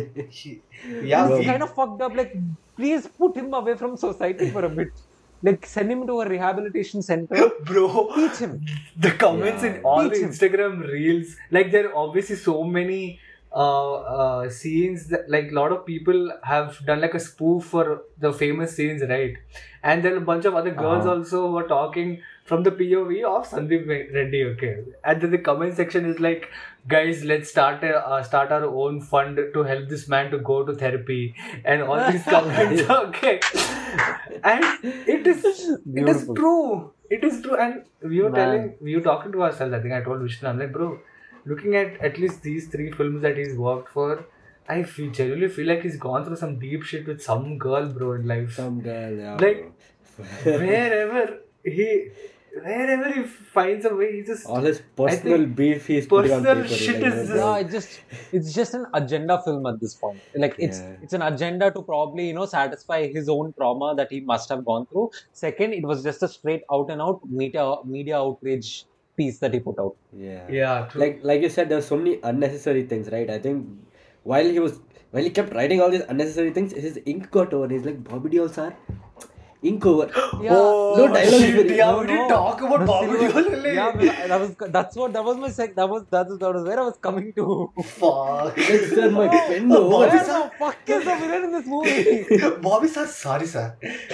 Yeah, He's we- kind of fucked up. Like please put him away from society for a bit. Like send him to a rehabilitation center. bro. Teach him. The comments Yeah. in all Teach the him. Instagram reels, like there are obviously so many uh, uh, scenes that like a lot of people have done like a spoof for the famous scenes, right? And then a bunch of other girls Uh-huh. also were talking from the P O V of Sandeep Reddy, okay? And then the comment section is like, guys, let's start a, uh, start our own fund to help this man to go to therapy, and all these comments, okay? And it is it is Beautiful. true. It is true. And we were Man. telling, we were talking to ourselves. I think I told Vishnu, I'm like, bro, looking at at least these three films that he's worked for, I feel, genuinely feel like he's gone through some deep shit with some girl, bro, in life. Some girl, yeah. Like, bro. wherever he, wherever he finds a way, he just. All his personal think beef he's putting on personal paper. shit like, is you know, just- Yeah, it just it's just an agenda film at this point. Like it's Yeah. it's an agenda to probably you know satisfy his own trauma that he must have gone through. Second, it was just a straight out and out media media outrage piece that he put out. Yeah. Yeah, true. Like like you said, there's so many unnecessary things, right? I think while he was while he kept writing all these unnecessary things, his ink got over. He's like, Bobby Deol, sir, ink over. Yeah. Oh, No dialogue shit, is very- yeah, No, we no. didn't talk about The Bobby silver- Deol. Yeah, but that was that's what that was my sec. That was that was that was where I was coming to. Fuck. Like, sir, my pen Oh, over. Bobby Where sir. the fuck is the villain in this movie? Bobby sir, sorry sir.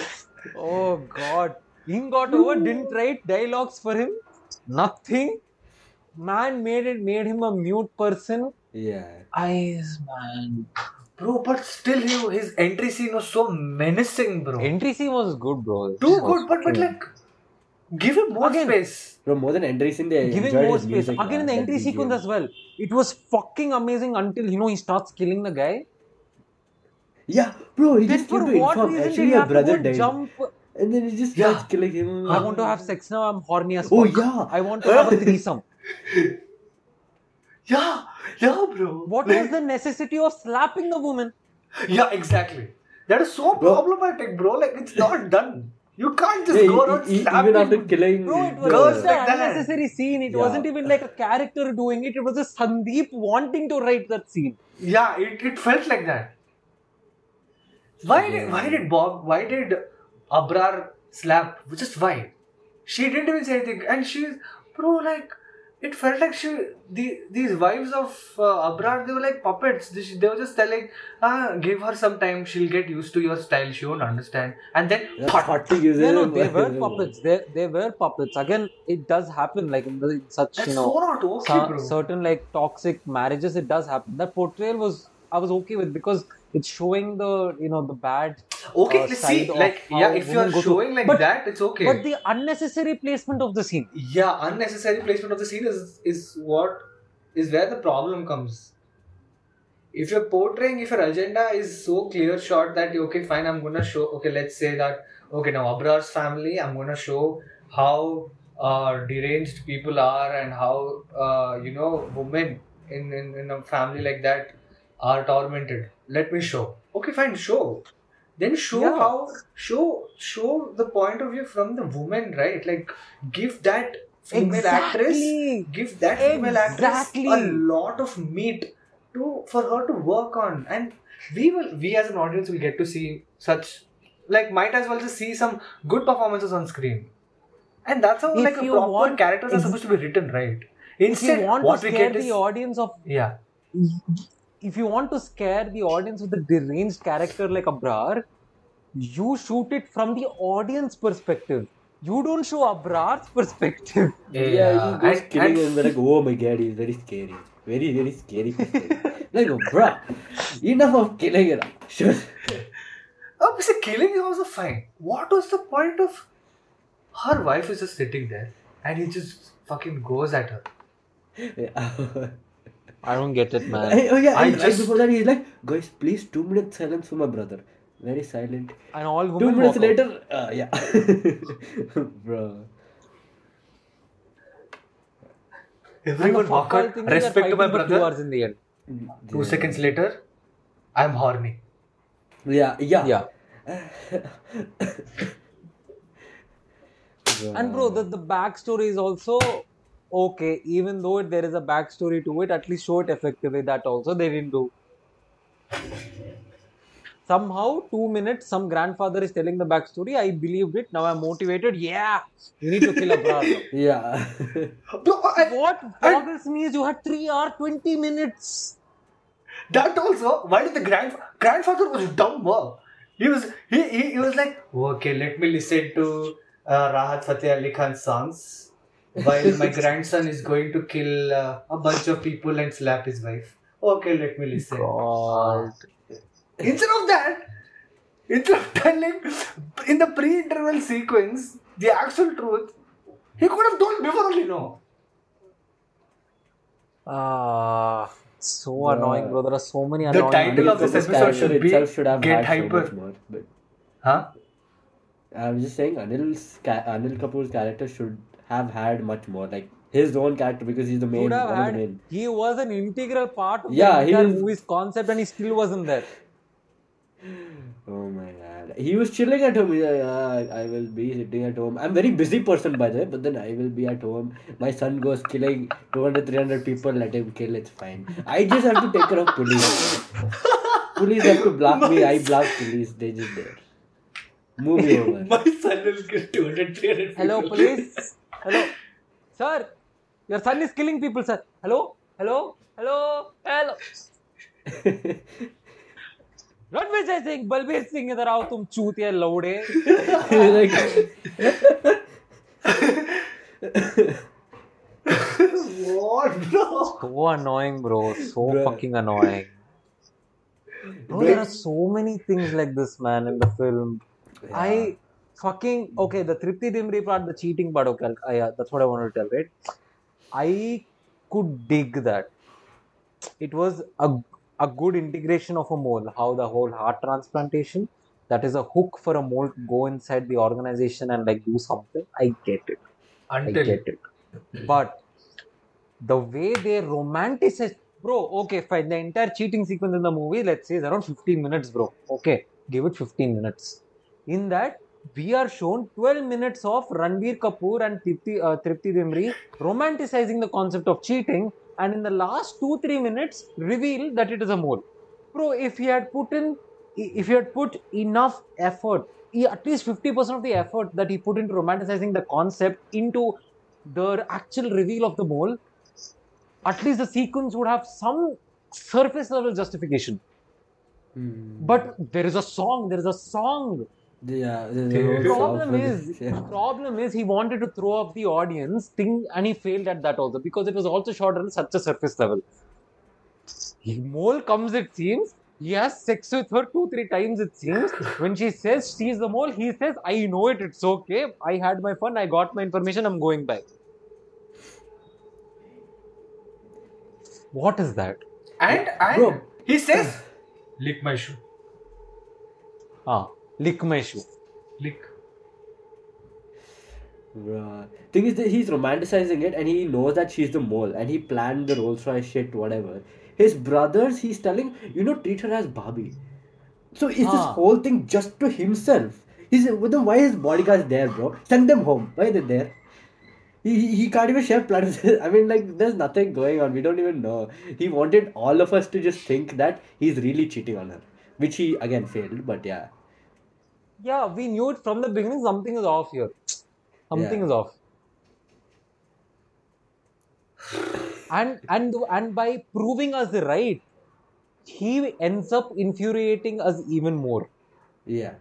Oh God, Ing got over. Didn't write dialogues for him. Nothing. Man made it. Made him a mute person. Yeah. Eyes, man. Bro, but still he, his entry scene was so menacing, bro. Entry scene was good, bro. Too good, but but like give him more Again, space. Bro, more than entry scene, they Giving enjoyed more his space. music, Again, in man, the that entry B G M. sequence as well. It was fucking amazing until you know he starts killing the guy. Yeah, bro, he Then just for came to what inform. reason did Actually, he your have to brother go died. jump? And then he just Yeah. starts killing him. I want to have sex now. I'm horny as fuck. Oh, yeah. I want to have a threesome. Yeah, yeah, bro. What Like, was the necessity of slapping the woman? Yeah, exactly. That is so Bro. problematic, bro. Like it's not done. You can't just Yeah, go e- around e- slapping. even after killing Bro, it was Girls just like an that. unnecessary scene. It Yeah. wasn't even like a character doing it. It was just Sandeep wanting to write that scene. Yeah, it, it felt like that. Why did Yeah. why did Bob why did Abrar slap? Just why? She didn't even say anything, and she's bro like it felt like she, the, these wives of uh, Abrar, they were like puppets. They, they were just telling, ah, give her some time, she'll get used to your style, she won't understand. And then, That's thud. thirty years Yeah, no, old. they were puppets. They they were puppets. Again, it does happen like in, the, in such That's you know so not okay, cer- bro. certain like toxic marriages. It does happen. That portrayal was I was okay with because it's showing the you know the bad Okay, uh, let's side see, of like, how yeah, if you women are go showing through. like but, that, it's okay. But the unnecessary placement of the scene. Yeah, unnecessary placement of the scene is, is what is where the problem comes. If you're portraying, if your agenda is so clear shot that okay, fine, I'm gonna show. Okay, let's say that okay, now Abrar's family, I'm gonna show how uh, deranged people are and how uh, you know women in, in in a family like that are tormented. Let me show. Okay, fine, show. Then show Yeah. how show show the point of view from the woman, right? Like give that female actress, Exactly. give that female actress a Exactly. lot of meat to for her to work on, and we will we as an audience will get to see such, like, might as well just see some good performances on screen, and that's how If like a you proper want- characters are ex- supposed to be written, right? If Instead, you want what to we scare get is the audience of yeah. if you want to scare the audience with a deranged character like Abrar, you shoot it from the audience perspective. You don't show Abrar's perspective. Yeah, he just goes and- killing and- and we're like, oh my god, he's very scary. Very, very scary person. Like, bruh, enough of killing it. Sure. Obviously, killing is also fine. What was the point of her wife is just sitting there and he just fucking goes at her? Yeah. I don't get it, man. I- oh yeah, I and right just- before that he's like, guys, please two minutes silence for my brother. Very silent. And all women Two minutes walk out. later, uh, yeah. Bro. Everyone And the walk fuck-all out, thing is they're respect to my fighting for Two brother. hours in the end. Two seconds later, I'm horny. Yeah, yeah. Yeah. Bro. And bro, the, the backstory is also okay. Even though there is a backstory to it, at least show it effectively. That also they didn't do. Somehow, two minutes, some grandfather is telling the backstory. I believed it. Now I'm motivated. Yeah, you need to kill Abrar. now. Yeah. Bro, I- What boggles me is you had three hours, twenty minutes. that also, why did the grand, grandfather was dumb? Wow. He was he, he, he was like, okay, let me listen to uh, Rahat Fateh Ali Khan's songs while my grandson is going to kill uh, a bunch of people and slap his wife. Okay, let me listen. God. Instead of that, instead of telling in the pre-interval sequence the actual truth, he could have told before only, no. Ah, so Bruh. annoying, bro. There are so many The annoying. title of things. this Kapoor's episode character should be itself should have Get had Hyper. so much more. But Huh? I was just saying, Anil's ca- Anil Kapoor's character should have had much more, like his own character, because he's the main Should have one of the had. main. He was an integral part of Yeah, the he entire was- movie's concept, and he still wasn't there. Oh my god, he was chilling at home. Yeah, yeah, I will be sitting at home. I'm a very busy person by the way, but then I will be at home. My son goes killing two hundred, three hundred people. Let him kill. It's fine. I just have to take care of police. Police have to block me. I block police. They just there. Movie over. My son will kill two hundred, three hundred Hello, people. police. Hello, sir. Your son is killing people, sir. Hello, hello, hello, hello. Ranveer जय सिंह बलबीर सिंह इधर आओ तुम चूतिया लौड़े. Like, What, bro? So annoying, bro. So Bruh. fucking annoying. Bro, there are so many things like this, man, in the film. I fucking okay. The Tripti Dimri part, the cheating part. Okay, I'll- I, uh, that's what I wanted to tell, right? I could dig that. It was a a good integration of a mole. How the whole heart transplantation, that is a hook for a mole to go inside the organization and like do something. I get it. I Until get it. But the way they romanticize, bro, okay, fine. The entire cheating sequence in the movie, let's say, is around fifteen minutes, bro. Okay, give it fifteen minutes. In that, we are shown twelve minutes of Ranbir Kapoor and Tripti, uh, Tripti Dimri romanticizing the concept of cheating, and in the last two three minutes, reveal that it is a mole. Bro, if he had put in, if he had put enough effort, he, at least fifty percent of the effort that he put into romanticizing the concept into the actual reveal of the mole, at least the sequence would have some surface level justification. Hmm. But there is a song. There is a song. Yeah, there's a whole song Problem for is, this. Yeah. problem is, he wanted to throw off the audience thing, and he failed at that also because it was also shot on such a surface level. He, mole comes, it seems. He has sex with her two, three times, it seems. When she says she's the mole, he says, I know it, it's okay. I had my fun, I got my information, I'm going back. What is that? And, and Bro. he says, lick my shoe. Ah, lick my shoe. Lick. Bruh. Thing is that he's romanticizing it and he knows that she's the mole and he planned the Rolls Royce shit, whatever. His brothers, he's telling, you know, treat her as Barbie. So is this Ah. whole thing just to himself? He's with them. Why is bodyguards there, bro? Send them home. Why are they there? He, he, he can't even share plans. I mean, like, there's nothing going on. We don't even know. He wanted all of us to just think that he's really cheating on her, which he again failed. But yeah, Yeah, we knew it from the beginning, something is off here. Something Yeah. is off. And and and by proving us right, he ends up infuriating us even more. yeah.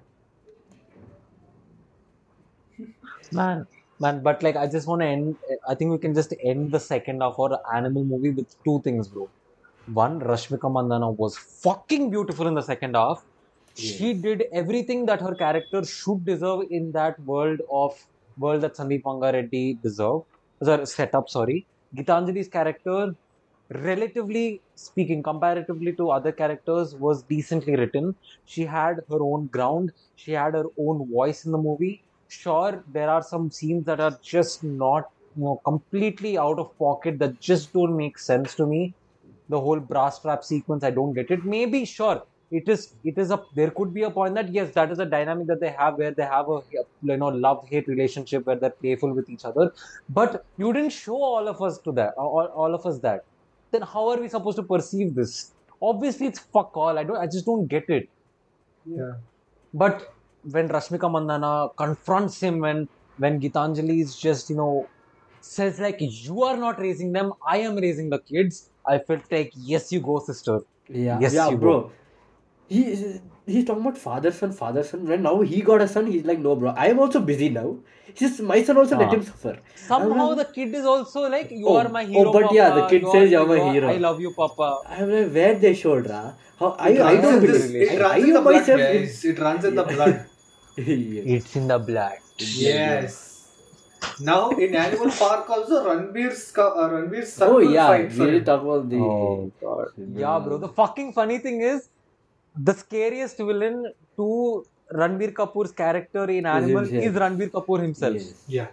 Man, man, but like I just want to end. I think we can just end the second half or animal movie with two things, bro. One, Rashmika Mandana was fucking beautiful in the second half. She did everything that her character should deserve in that world of world that Sandeep Vangareddy deserved. Sorry, set up, sorry. Gitanjali's character, relatively speaking, comparatively to other characters, was decently written. She had her own ground. She had her own voice in the movie. Sure, there are some scenes that are just not, you know, completely out of pocket that just don't make sense to me. The whole brass trap sequence, I don't get it. Maybe, sure, it is. It is a. There could be a point that yes, that is a dynamic that they have where they have a you know love hate relationship where they're playful with each other. But you didn't show all of us to that. All, all of us that. Then how are we supposed to perceive this? Obviously, it's fuck all. I don't. I just don't get it. Yeah. But when Rashmika Mandana confronts him, when when Gitanjali is just you know says like you are not raising them, I am raising the kids. I felt like yes, you go, sister. Yeah, Yes, yeah, you bro. go. He he's talking about father son, father son. When now he got a son, he's like, no, bro. I am also busy now. He's my son also let Ah. him suffer. Somehow I'm the like, kid is also like you Oh, are my oh, hero. but yeah, the Papa. kid You says are- you're my you are- hero. I love you, Papa. I'm like, where they showed, ra? How I It I runs don't in believe. this- It I, I runs in the blood, myself. guys. It runs in the blood. Yeah. It's in the blood. Yes. Now in Animal Park also Ranveer's co- uh, Ranveer's son Oh will yeah, fight we for didn't him. talk about the. Oh god. Yeah, bro. The fucking funny thing is, the scariest villain to Ranbir Kapoor's character in Animal himself. is Ranbir Kapoor himself. Yes. Yeah.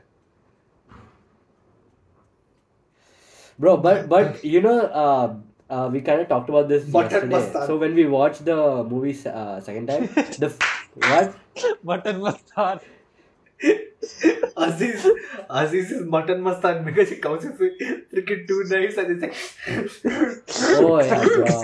Bro, but but you know, uh, uh, we kind of talked about this Button yesterday. mustard. So when we watched the movie uh, second time, the f- what? Mutton mustard. Aziz, Aziz is mutton mustard because he comes with freaking two knives and he's like, Oh yeah,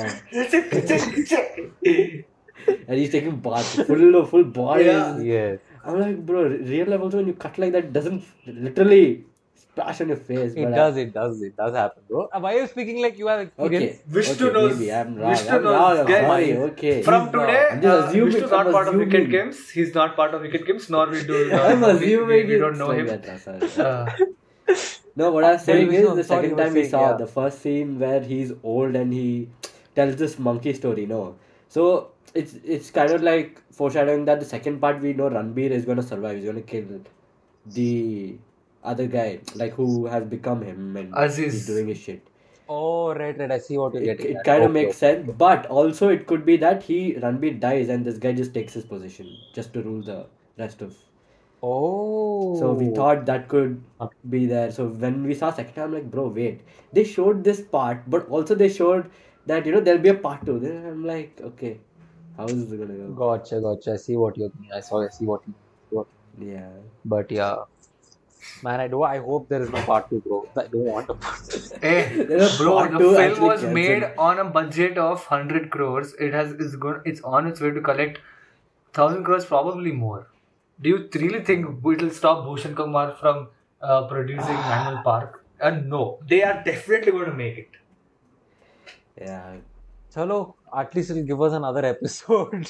bro. And he's taking bath, full full body. Yeah. Yes. I'm like, bro, real life also when you cut like that doesn't literally splash on your face. It but does, it does, it does happen, bro. Uh, Why are you speaking like you have I, experience? okay. Vishnu okay, knows. Maybe I'm wrong. Vishnu I'm knows, wrong. I'm guys. sorry. Okay. From He's not. today, I'm just uh, assuming- Vishnu's not I'm part of Wicked assuming. Games. He's not part of Wicked Games, nor we do. Uh, I'm we, assuming we, we don't it's know like him. that, uh, sorry. Uh, No, what I was Sorry, saying Vishnu, is I'm the sorry, second you were time we saying, saw yeah. the first scene where he's old and he tells this monkey story, no? So it's it's kind of like foreshadowing that the second part we know Ranbir is gonna survive, he's gonna kill the other guy, like who has become him and Aziz. he's doing his shit. Oh, right, right. I see what you're It, getting it at. kind of Okay, makes okay. sense, but also it could be that he Ranbir dies and this guy just takes his position just to rule the rest of. Oh. So we thought that could Okay. be there. So when we saw second time, I'm like, bro, wait. They showed this part, but also they showed that you know there'll be a part two. Then I'm like, okay, how is this gonna go? Gotcha, gotcha. I see what you're mean. I saw, I see what you what. Yeah. But yeah. Man, I do. I hope there is no part two, bro. I don't want a part two. Hey, There's a bro, part the two film actually was cancelled. made on a budget of one hundred crores. It has it's going it's on its way to collect one thousand crores, probably more. Do you really think it will stop Bhushan Kumar from uh, producing Animal Park? Uh, no, they are definitely going to make it. Yeah. Chalo, at least it'll give us another episode.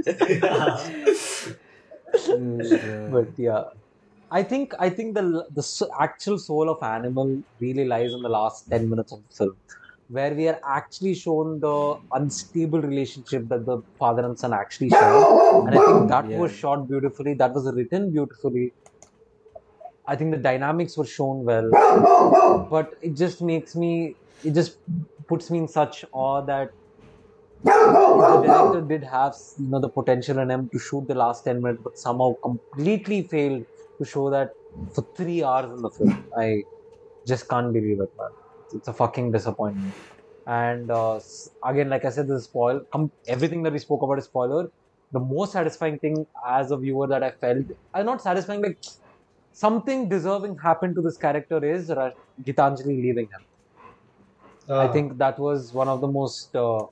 But yeah, I think I think the the s- actual soul of Animal really lies in the last ten minutes of the film, where we are actually shown the unstable relationship that the father and son actually share, and I think that was Yeah. shot beautifully. That was written beautifully. I think the dynamics were shown well, but it just makes me, it just puts me in such awe that the director did have, you know, the potential in him to shoot the last ten minutes, but somehow completely failed to show that for three hours in the film. I just can't believe it, man. It's a fucking disappointment. And uh, s- again, like I said, this is spoil. Com- everything that we spoke about is spoiler. The most satisfying thing as a viewer that I felt, uh, not satisfying, like something deserving happened to this character is Ra- Gitanjali leaving him. I Uh, think that was one of the most uh,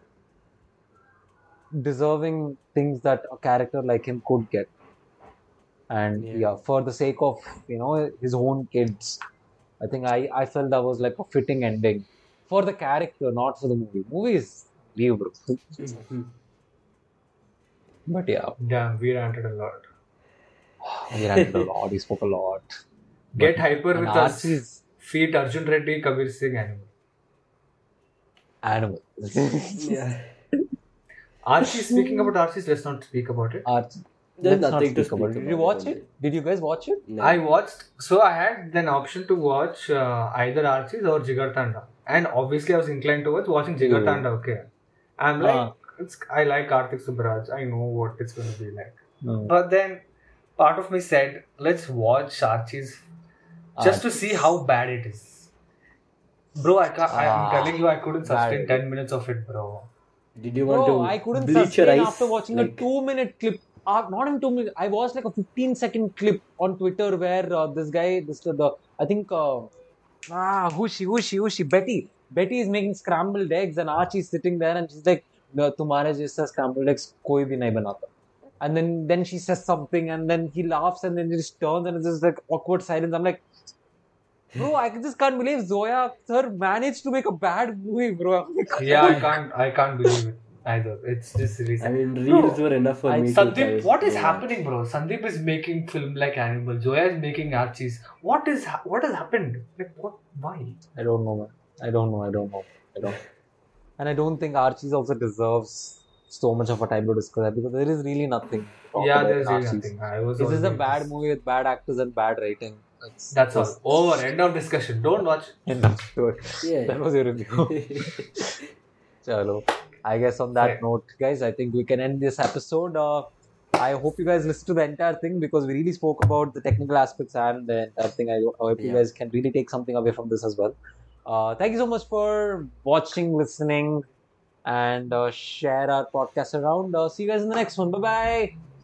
deserving things that a character like him could get. And Yeah. yeah, for the sake of, you know, his own kids, I think I, I felt that was like a fitting ending for the character, not for the movie. Movie is leave, bro. But yeah, damn, we ranted a lot. we ranted a lot. He spoke a lot. Get But- hyper and with us. Archie's Feet Arjun Reddy, Kabir Singh, Animal. animal. Yeah. Archie, speaking about Archie's, let's not speak about it. Archie. There's Let's not nothing to speak about speak it. Did you about watch it it? Did you guys watch it? No. I watched, so I had an option to watch uh, either Archie's or Jigar Tanda, and obviously I was inclined towards watching Jigar Hmm. Tanda. Okay, I'm like, Ah. it's, I like Karthik Subaraj. I know what it's going to be like, No. but then part of me said, let's watch Archie's just to see how bad it is. Bro, I can't, I am Ah, telling you, I couldn't sustain bad. ten minutes of it, bro. Did you want Bro, to I couldn't bleach your sustain eyes? after watching Like- a two-minute clip. Uh, not in two minutes. I watched like a fifteen-second clip on Twitter where uh, this guy, this the I think, uh, ah, who's she? Who's she? Who's she? Betty. Betty is making scrambled eggs, and Archie's sitting there, and she's like, "No, "Tumhare jaisa scrambled eggs koi bhi nahi banata." And then then she says something, and then he laughs, and then he just turns, and it's just like awkward silence. I'm like, bro, I just can't believe Zoya sir managed to make a bad movie, bro. I'm like, Yeah, I can't, I can't believe it either. It's just really I sad. mean, reels were enough for I- me to Sandeep, kind of what is go happening, bro? Sandeep is making film like Animal. Zoya is making Archie's. What is ha- what has happened? Like what? Why? I don't know, man. I don't know. I don't know. I don't. And I don't think Archie's also deserves so much of a time to discuss that because there is really nothing. To talk Yeah, about there's in really Archie's. nothing. I was. This is a always- bad movie with bad actors and bad writing. That's, That's all. Over. End of discussion. Don't watch. End of story. Yeah. That was your review. Chalo. I guess on that Fair. note, guys, I think we can end this episode. Uh, I hope you guys listened to the entire thing because we really spoke about the technical aspects and the entire thing. I hope you Yeah. guys can really take something away from this as well. Uh, thank you so much for watching, listening, and uh, share our podcast around. Uh, see you guys in the next one. Bye bye.